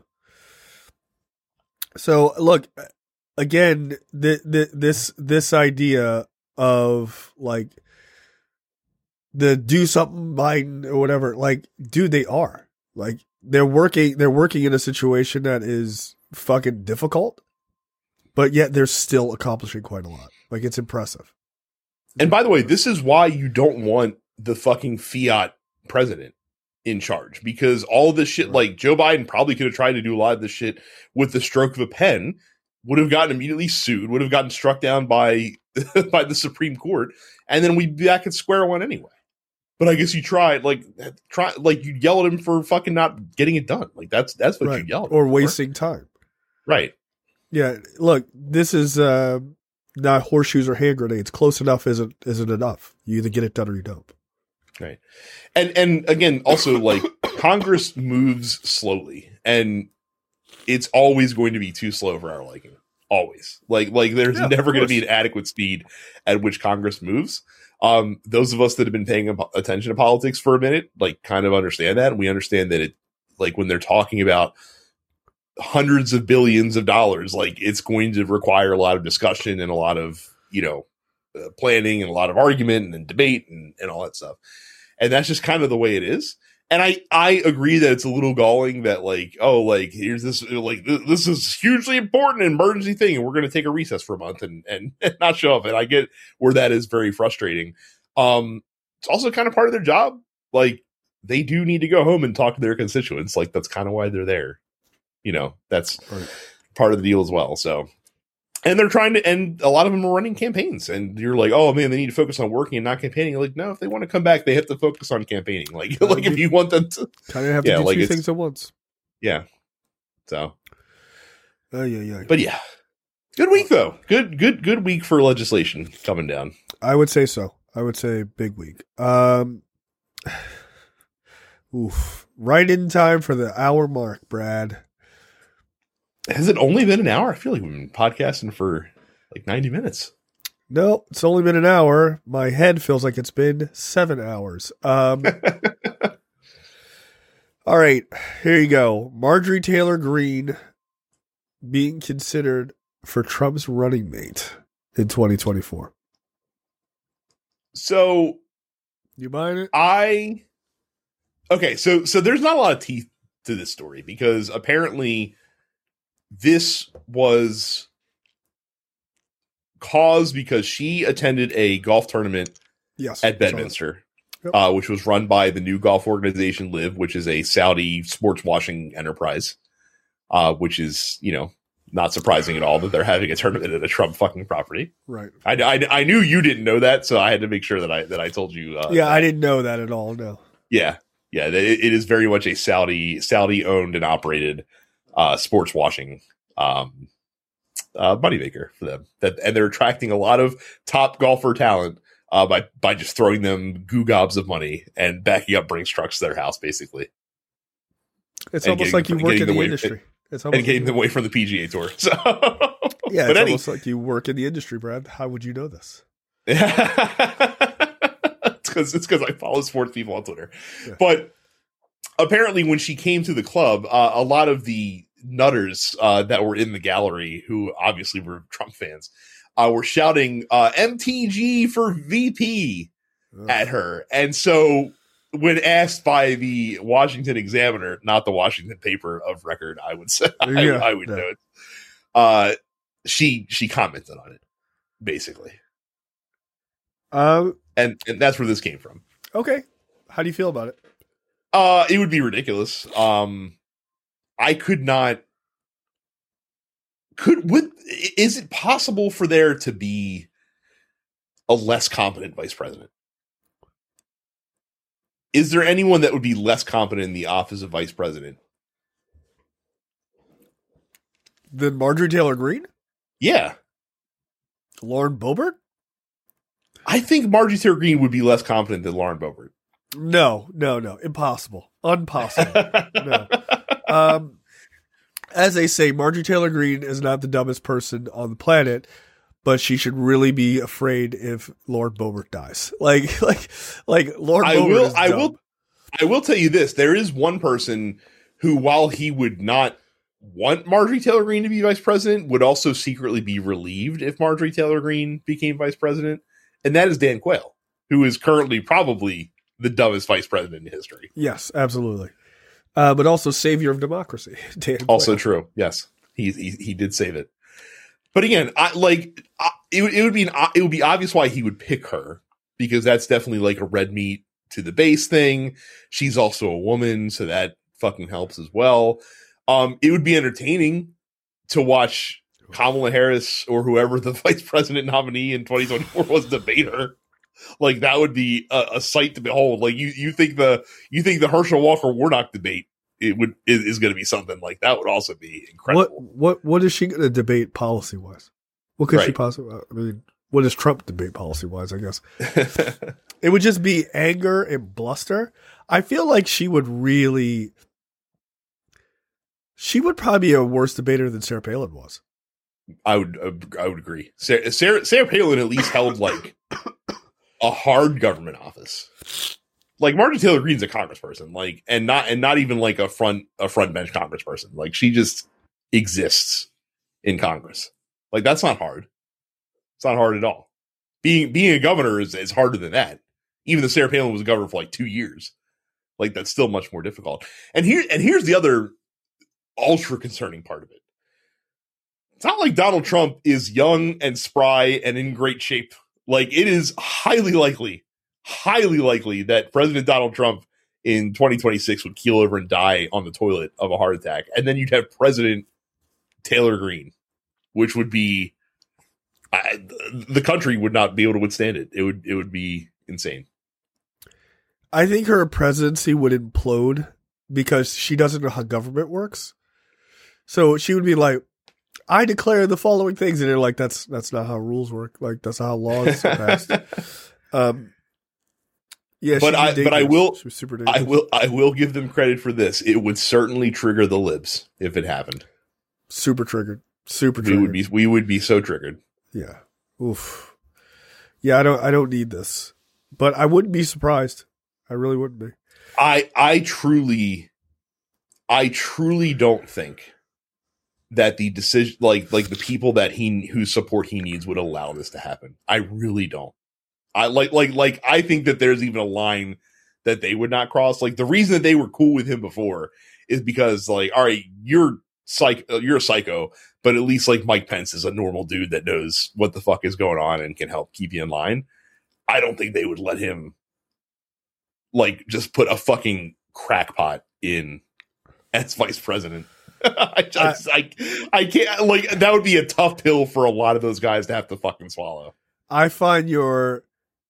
So look, again, this idea of the do something Biden or whatever, dude, they are they're working in a situation that is fucking difficult, but yet they're still accomplishing quite a lot. It's impressive. And by the way, this is why you don't want the fucking fiat president in charge, because all this shit, Joe Biden probably could have tried to do a lot of this shit with the stroke of a pen, would have gotten immediately sued, would have gotten struck down by the Supreme Court, and then we'd be back at square one anyway. But I guess you tried, you yell at him for fucking not getting it done. That's what you yell at him or wasting time. Right. Yeah. Look, this is not horseshoes or hand grenades. Close enough isn't enough. You either get it done or you don't. Right. And again, also Congress moves slowly, and it's always going to be too slow for our liking. Always. There's never going to be an adequate speed at which Congress moves. Those of us that have been paying attention to politics for a minute, kind of understand that. And we understand that it, when they're talking about hundreds of billions of dollars, it's going to require a lot of discussion and a lot of, planning and a lot of argument and debate and all that stuff. And that's just kind of the way it is. And I agree that it's a little galling that here's this, this is hugely important emergency thing, and we're going to take a recess for a month and not show up. And I get where that is very frustrating. It's also kind of part of their job. They do need to go home and talk to their constituents. That's kind of why they're there. That's part of the deal as well. So, and they're trying to, and a lot of them are running campaigns, and you're like, oh man, they need to focus on working and not campaigning. No, if they want to come back, they have to focus on campaigning. If you want them to kind of have to do two things at once. Yeah. So, Yeah. But yeah, good week though. Good week for legislation coming down. I would say so. I would say big week. Oof. Right in time for the hour mark, Brad. Has it only been an hour? I feel like we've been podcasting for like 90 minutes. No, it's only been an hour. My head feels like it's been 7 hours. All right, here you go. Marjorie Taylor Greene being considered for Trump's running mate in 2024. So, you buying it? Okay, so there's not a lot of teeth to this story because apparently this was caused because she attended a golf tournament at Bedminster, which was run by the new golf organization LIV, which is a Saudi sports washing enterprise, which is, not surprising at all that they're having a tournament at a Trump fucking property. Right. I knew you didn't know that, so I had to make sure that I told you. I didn't know that at all. No. Yeah. It is very much a Saudi owned and operated sports washing moneymaker for them. And they're attracting a lot of top golfer talent by just throwing them goo gobs of money and backing up Brinks trucks to their house, basically. It's almost like you work in the industry. And getting them away from the PGA Tour. So yeah, it's almost like you work in the industry, Brad. How would you know this? It's because I follow sports people on Twitter. Yeah. But apparently when she came to the club, a lot of the nutters that were in the gallery, who obviously were Trump fans, were shouting MTG for VP at her. And so when asked by the Washington Examiner, not the Washington paper of record, I would say, I would know it. She commented on it, basically. And that's where this came from. Okay. How do you feel about it? It would be ridiculous. I could not. Is it possible for there to be a less competent vice president? Is there anyone that would be less competent in the office of vice president than Marjorie Taylor Greene? Yeah. Lauren Boebert? I think Marjorie Taylor Greene would be less competent than Lauren Boebert. No. Impossible. Impossible. No. As they say, Marjorie Taylor Greene is not the dumbest person on the planet, but she should really be afraid if Lauren Boebert dies. Like Lauren Boebert is dumb. I will tell you this. There is one person who, while he would not want Marjorie Taylor Greene to be vice president, would also secretly be relieved if Marjorie Taylor Greene became vice president. And that is Dan Quayle, who is currently probably the dumbest vice president in history. Yes, absolutely. But also savior of democracy. Dan also Quayle. True. Yes, he did save it. But again, it would be obvious why he would pick her, because that's definitely like a red meat to the base thing. She's also a woman, so that fucking helps as well. It would be entertaining to watch Kamala Harris or whoever the vice president nominee in 2024 was debate her. Like, that would be a sight to behold. Like, you think the Herschel Walker Warnock debate is going to be something like that would also be incredible. What is she going to debate policy wise? What could she possibly? I mean, what does Trump debate policy wise? I guess it would just be anger and bluster. I feel like she would probably be a worse debater than Sarah Palin was. I would agree. Sarah Palin at least held like a hard government office. Like, Marjorie Taylor Greene's a congressperson, like, and not even like a front bench congressperson. Like, she just exists in Congress. Like, that's not hard. It's not hard at all. Being a governor is harder than that. Even though Sarah Palin was a governor for like 2 years, like, that's still much more difficult. And here's the other ultra concerning part of it. It's not like Donald Trump is young and spry and in great shape. Like, it is highly likely that President Donald Trump in 2026 would keel over and die on the toilet of a heart attack. And then you'd have President Taylor Greene, which would be, the country would not be able to withstand it. It would be insane. I think her presidency would implode because she doesn't know how government works. So she would be like, I declare the following things, and they're like, that's not how rules work. Like that's not how laws are passed. Yeah, but I will she was super dangerous. I will give them credit for this. It would certainly trigger the libs if it happened. Super triggered. We would be so triggered. Yeah. Oof. Yeah, I don't need this. But I wouldn't be surprised. I really wouldn't be. I truly don't think that the decision, like the people that whose support he needs would allow this to happen. I really don't. I I think that there's even a line that they would not cross. Like the reason that they were cool with him before is because like, all right, you're a psycho, but at least like Mike Pence is a normal dude that knows what the fuck is going on and can help keep you in line. I don't think they would let him like just put a fucking crackpot in as vice president. I can't, like, that would be a tough pill for a lot of those guys to have to fucking swallow. I find your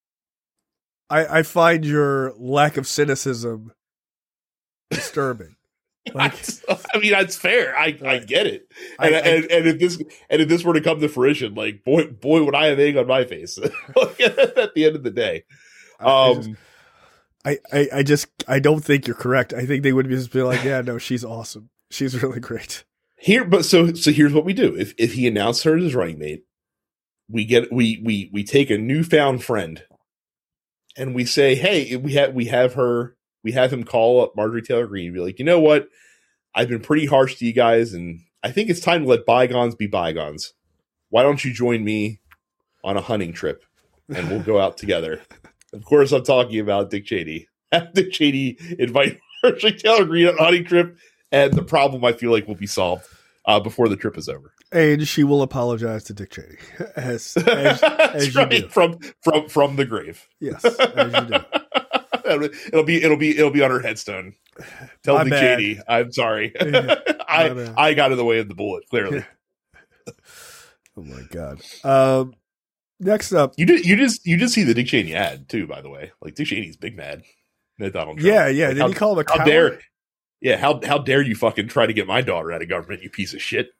lack of cynicism disturbing. Like, I mean, that's fair. I get it. And if this were to come to fruition, like boy, would I have egg on my face at the end of the day. I don't think you're correct. I think they would just be like, yeah, no, she's awesome. She's really great. So here's what we do. If he announced her as his running mate, we take a newfound friend and we say, hey, we have him call up Marjorie Taylor Greene and be like, you know what? I've been pretty harsh to you guys, and I think it's time to let bygones be bygones. Why don't you join me on a hunting trip and we'll go out together? Of course, I'm talking about Dick Cheney. Have Dick Cheney invite Marjorie Taylor Greene on a hunting trip, and the problem I feel like will be solved before the trip is over. And she will apologize to Dick Cheney, as That's right, you do. from the grave. Yes, as you do. It'll be on her headstone. Tell Dick Cheney, I'm sorry. Yeah, I got in the way of the bullet. Clearly. Oh my god. Next up, you did see the Dick Cheney ad too, by the way. Like Dick Cheney's big mad at Donald Trump. Yeah. Like, did he call him a coward? How dare you fucking try to get my daughter out of government, you piece of shit.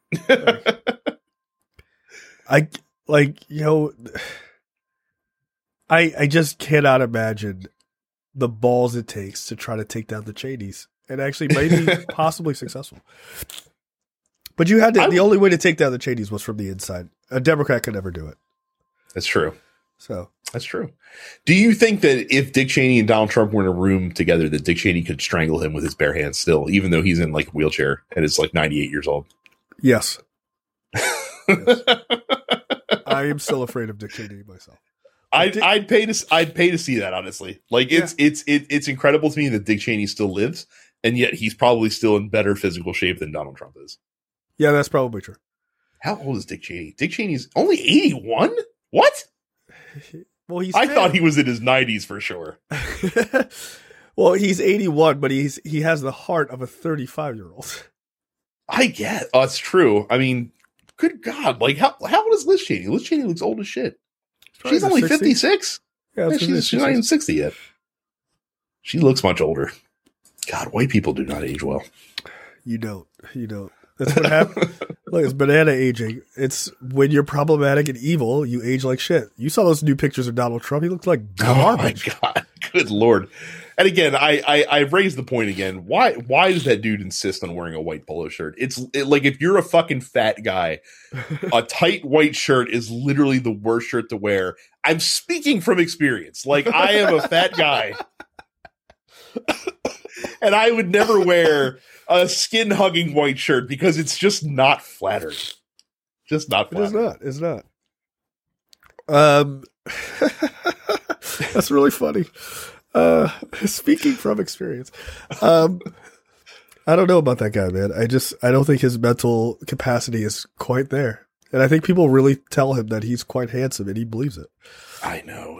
I just cannot imagine the balls it takes to try to take down the Cheneys, and actually maybe possibly successful. But you had to. The only way to take down the Cheneys was from the inside. A Democrat could never do it. That's true. So that's true. Do you think that if Dick Cheney and Donald Trump were in a room together, that Dick Cheney could strangle him with his bare hands still, even though he's in like a wheelchair and is like 98 years old? Yes. Yes. I am still afraid of Dick Cheney myself. I'd pay to see that, honestly. Like it's incredible to me that Dick Cheney still lives, and yet he's probably still in better physical shape than Donald Trump is. Yeah, that's probably true. How old is Dick Cheney? Dick Cheney's only 81? What? Well, I thought he was in his 90s for sure. Well, he's 81, but he has the heart of a 35-year-old. I get. Oh, it's true. I mean, good God. Like, how old is Liz Cheney? Liz Cheney looks old as shit. She's only 56? Yeah, she's not even 60 yet. She looks much older. God, white people do not age well. You don't. That's what happens. Look, it's banana aging. It's when you're problematic and evil, you age like shit. You saw those new pictures of Donald Trump. He looked like garbage. Oh my God. Good Lord. And again, I raised the point again. Why does that dude insist on wearing a white polo shirt? Like, if you're a fucking fat guy, a tight white shirt is literally the worst shirt to wear. I'm speaking from experience. Like, I am a fat guy. And I would never wear a skin-hugging white shirt because it's just not flattering. Just not flattering. It's not. That's really funny. Speaking from experience. I don't know about that guy, man. I don't think his mental capacity is quite there. And I think people really tell him that he's quite handsome and he believes it. I know.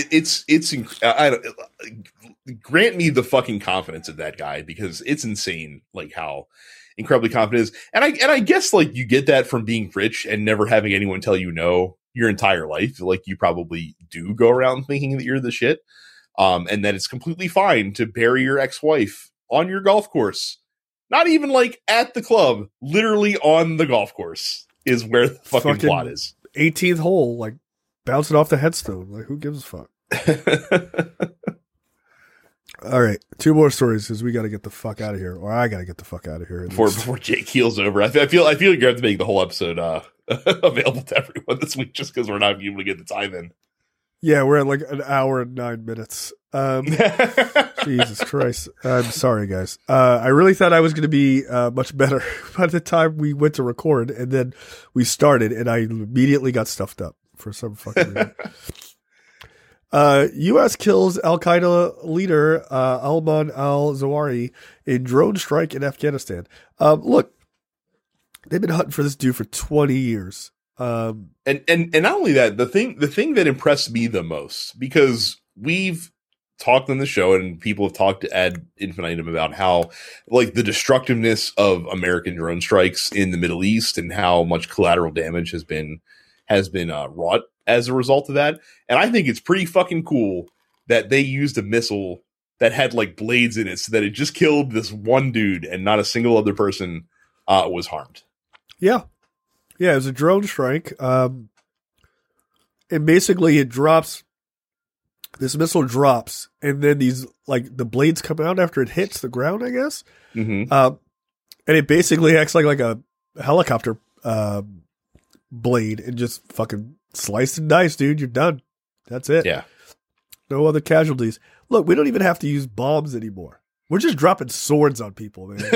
Grant me the fucking confidence of that guy, because it's insane, like, how incredibly confident is. And I guess, like, you get that from being rich and never having anyone tell you no your entire life. Like, you probably do go around thinking that you're the shit. And that it's completely fine to bury your ex-wife on your golf course. Not even like at the club, literally on the golf course. is where the fucking plot is. 18th hole, like bouncing off the headstone. Like, who gives a fuck? All right, 2 more stories because we got to get the fuck out of here, or I got to get the fuck out of here before Jake keels over. I feel like you have to make the whole episode available to everyone this week just because we're not able to get the time in. Yeah, we're at like an hour and 9 minutes. Jesus Christ. I'm sorry, guys. I really thought I was going to be much better by the time we went to record, and then we started, and I immediately got stuffed up for some fucking reason. U.S. kills al-Qaeda leader Ayman al-Zawahiri in drone strike in Afghanistan. Look, they've been hunting for this dude for 20 years. And not only that, the thing that impressed me the most, because we've talked on the show and people have talked ad infinitum about how like the destructiveness of American drone strikes in the Middle East and how much collateral damage has been wrought as a result of that. And I think it's pretty fucking cool that they used a missile that had like blades in it so that it just killed this one dude and not a single other person was harmed. Yeah. Yeah, it was a drone strike. And basically it drops, this missile drops, and then these, like, the blades come out after it hits the ground, I guess. Mm-hmm. And it basically acts like a helicopter blade and just fucking slice and dice, dude. You're done. That's it. Yeah. No other casualties. Look, we don't even have to use bombs anymore. We're just dropping swords on people, man.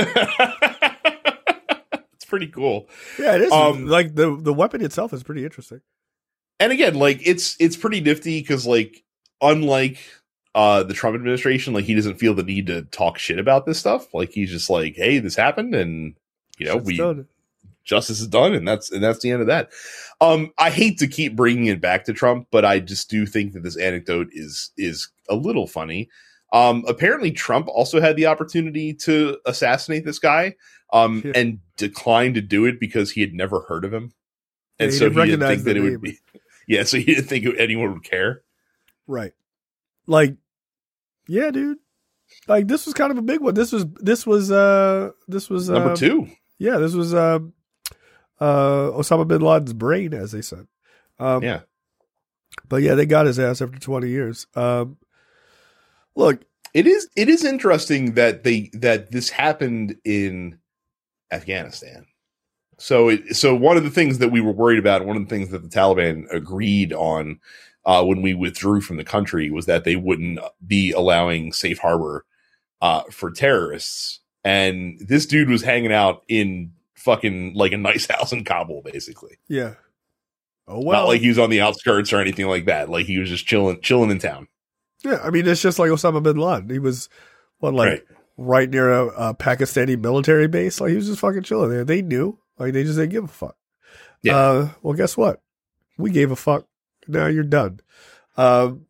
Pretty cool. Yeah, it is. Like the weapon itself is pretty interesting. And again, like it's pretty nifty because like unlike the Trump administration, like he doesn't feel the need to talk shit about this stuff. Like he's just like, hey, this happened, and you know justice is done, and that's the end of that. I hate to keep bringing it back to Trump, but I just do think that this anecdote is a little funny. Apparently Trump also had the opportunity to assassinate this guy, and declined to do it because he had never heard of him. And so he didn't think that it would be, so he didn't think anyone would care. Right. Like, yeah, dude. Like this was kind of a big one. This was number 2. Yeah. This was, Osama bin Laden's brain, as they said. Yeah. But yeah, they got his ass after 20 years. Look, it is interesting that this happened in Afghanistan. So one of the things that we were worried about, one of the things that the Taliban agreed on when we withdrew from the country was that they wouldn't be allowing safe harbor for terrorists. And this dude was hanging out in fucking like a nice house in Kabul, basically. Yeah. Oh well. Not like he was on the outskirts or anything like that. Like he was just chilling in town. Yeah, I mean, it's just like Osama bin Laden. He was, right near a Pakistani military base. Like, he was just fucking chilling there. They knew. Like, they just didn't give a fuck. Yeah. Well, guess what? We gave a fuck. Now you're done. Good.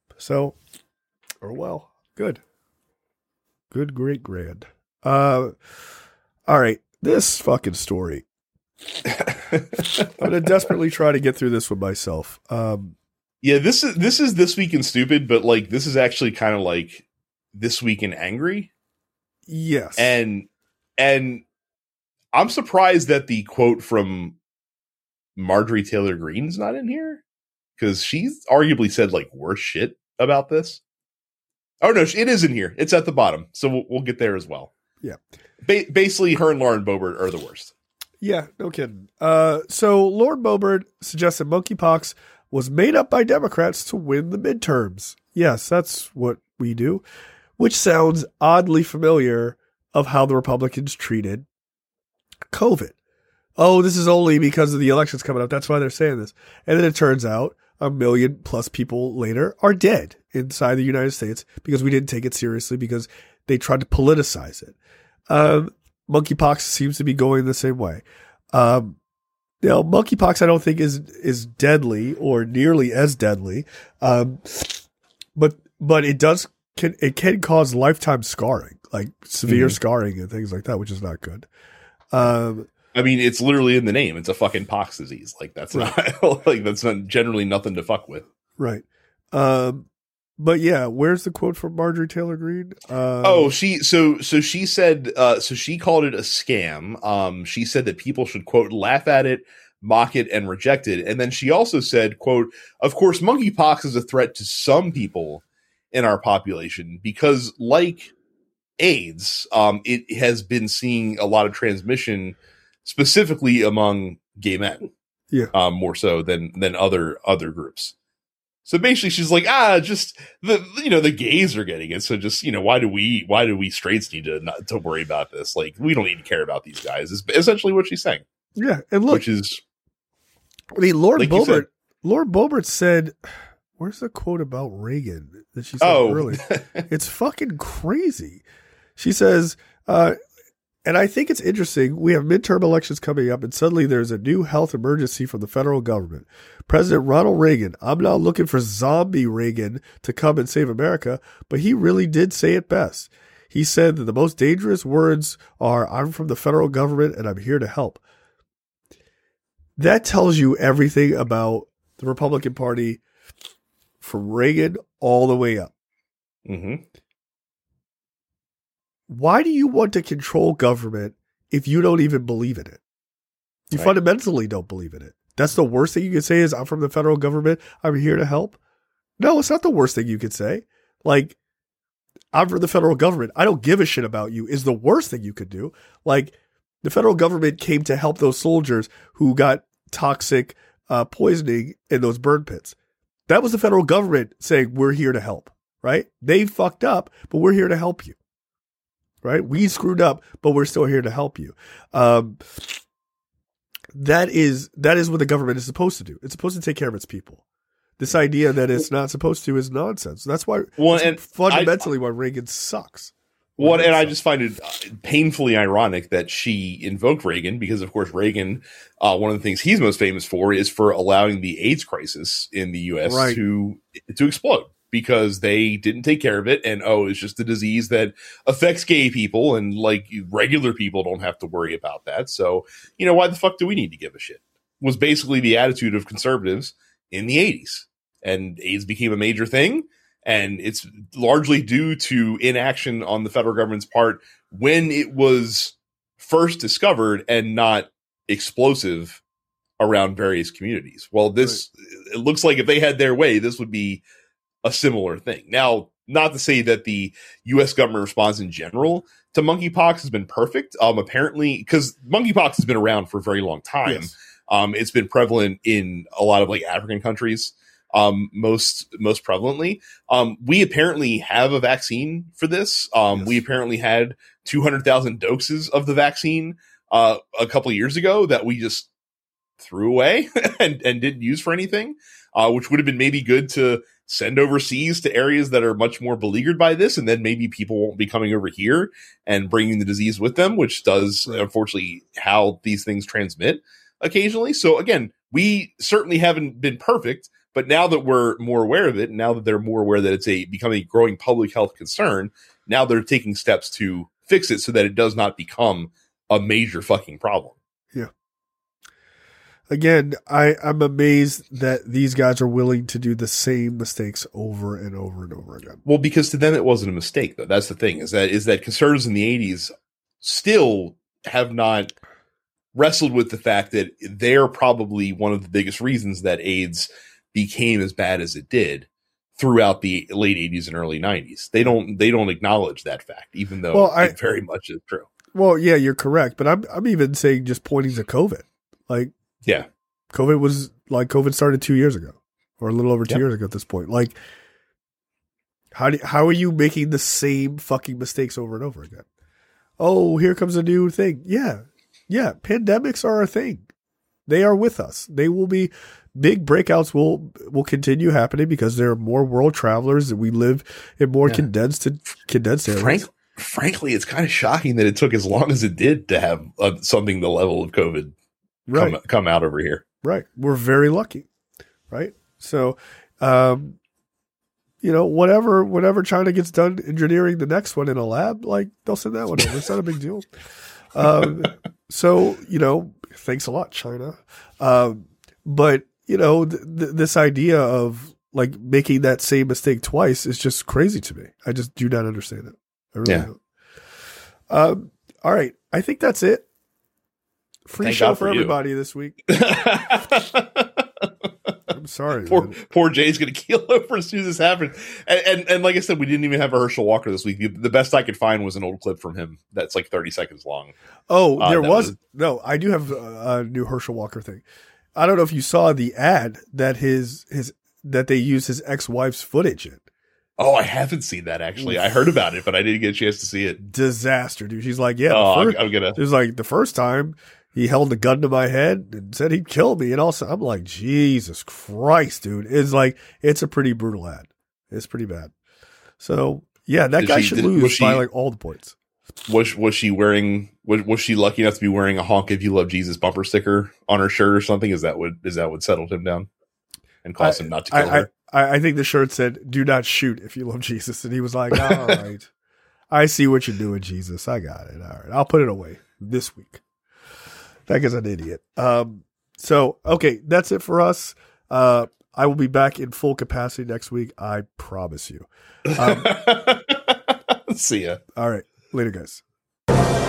Good, great, grand. All right. This fucking story. I'm going to desperately try to get through this one myself. Yeah, this is This Week in Stupid, but like this is actually kind of like This Week in Angry. Yes. And I'm surprised that the quote from Marjorie Taylor Greene's not in here, because she's arguably said like worse shit about this. Oh no, it is in here. It's at the bottom, so we'll get there as well. Yeah. Basically, her and Lauren Boebert are the worst. Yeah, no kidding. So Lauren Boebert suggests that monkeypox was made up by Democrats to win the midterms. Yes, that's what we do, which sounds oddly familiar of how the Republicans treated COVID. Oh, this is only because of the elections coming up. That's why they're saying this. And then it turns out 1 million plus people later are dead inside the United States because we didn't take it seriously because they tried to politicize it. Monkeypox seems to be going the same way. Now, monkeypox I don't think is deadly or nearly as deadly, but it can cause lifetime scarring, like severe scarring and things like that, which is not good. I mean, it's literally in the name. It's a fucking pox disease. Like that's not like that's not generally nothing to fuck with. Right. But yeah, where's the quote from Marjorie Taylor Greene? She said she called it a scam. She said that people should quote laugh at it, mock it and reject it. And then she also said, quote, "Of course, monkeypox is a threat to some people in our population because, like AIDS, it has been seeing a lot of transmission specifically among gay men, more so than other groups." So basically, she's like, just the gays are getting it. So just, why do we straights need to worry about this? Like, we don't need to care about these guys. Is essentially what she's saying. Yeah, and look, which is, I mean, Lord Boebert said, where's the quote about Reagan that she said earlier? It's fucking crazy. She says, and I think it's interesting. We have midterm elections coming up, and suddenly there's a new health emergency from the federal government. President Ronald Reagan, I'm not looking for zombie Reagan to come and save America, but he really did say it best. He said that the most dangerous words are, I'm from the federal government and I'm here to help. That tells you everything about the Republican Party from Reagan all the way up. Mm-hmm. Why do you want to control government if you don't even believe in it? You fundamentally don't believe in it. That's the worst thing you can say is, I'm from the federal government, I'm here to help. No, it's not the worst thing you could say. Like, I'm from the federal government, I don't give a shit about you is the worst thing you could do. Like, the federal government came to help those soldiers who got toxic poisoning in those burn pits. That was the federal government saying, we're here to help, right? They fucked up, but we're here to help you. Right? We screwed up, but we're still here to help you. That is what the government is supposed to do. It's supposed to take care of its people. This idea that it's not supposed to is nonsense. That's why, fundamentally, why Reagan sucks. I just find it painfully ironic that she invoked Reagan because, of course, Reagan, one of the things he's most famous for is for allowing the AIDS crisis in the U.S. to explode. Because they didn't take care of it, and it's just a disease that affects gay people, and like regular people don't have to worry about that. So, why the fuck do we need to give a shit? Was basically the attitude of conservatives in the 80s. And AIDS became a major thing, and it's largely due to inaction on the federal government's part when it was first discovered and not explosive around various communities. Well, it looks like if they had their way, this would be a similar thing. Now, not to say that the U.S. government response in general to monkeypox has been perfect. Apparently, because monkeypox has been around for a very long time. Yes. It's been prevalent in a lot of like African countries, most prevalently. We apparently have a vaccine for this. Yes. We apparently had 200,000 doses of the vaccine a couple of years ago that we just threw away and didn't use for anything, which would have been maybe good to send overseas to areas that are much more beleaguered by this, and then maybe people won't be coming over here and bringing the disease with them, which does, unfortunately, how these things transmit occasionally. So again, we certainly haven't been perfect, but now that we're more aware of it, and now that they're more aware that it's becoming a growing public health concern, now they're taking steps to fix it so that it does not become a major fucking problem. Yeah. Again, I'm amazed that these guys are willing to do the same mistakes over and over and over again. Well, because to them it wasn't a mistake, though. That's the thing, is that conservatives in the 80s still have not wrestled with the fact that they're probably one of the biggest reasons that AIDS became as bad as it did throughout the late 80s and early 90s. They don't acknowledge that fact, even though it very much is true. Well, yeah, you're correct, but I'm even saying just pointing to COVID. Like, yeah, COVID started 2 years ago, or a little over 2 years ago at this point. Like, how are you making the same fucking mistakes over and over again? Oh, here comes a new thing. Yeah. Pandemics are a thing. They are with us. They will be big breakouts. Will continue happening because there are more world travelers and we live in more condensed areas. Frankly, it's kind of shocking that it took as long as it did to have something the level of COVID come out over here. Right. We're very lucky. Right. So, whenever China gets done engineering the next one in a lab, like, they'll send that one over. It's not a big deal. So, thanks a lot, China. But, this idea of like making that same mistake twice is just crazy to me. I just do not understand it. I really don't. All right. I think that's it Free Thank show God for for you. everybody this week. I'm sorry. man. Poor Jay's going to keel over as soon as this happens. And like I said, we didn't even have a Herschel Walker this week. The best I could find was an old clip from him that's like 30 seconds long. Oh, there was no. I do have a new Herschel Walker thing. I don't know if you saw the ad that that they used his ex-wife's footage in. Oh, I haven't seen that actually. I heard about it, but I didn't get a chance to see it. Disaster, dude. She's like, yeah. I'm gonna. It was like the first time he held a gun to my head and said he'd kill me, and also I'm like, Jesus Christ, dude. It's a pretty brutal ad. It's pretty bad. So yeah, that guy should lose by like all the points. Was she wearing? Was she lucky enough to be wearing a "Honk If You Love Jesus" bumper sticker on her shirt or something? Is that what settled him down and caused him not to kill her? I think the shirt said, "Do not shoot if you love Jesus," and he was like, "All right, I see what you're doing, Jesus. I got it. All right, I'll put it away this week." That guy's an idiot. So okay, that's it for us. I will be back in full capacity next week. I promise you. See ya. All right, later, guys.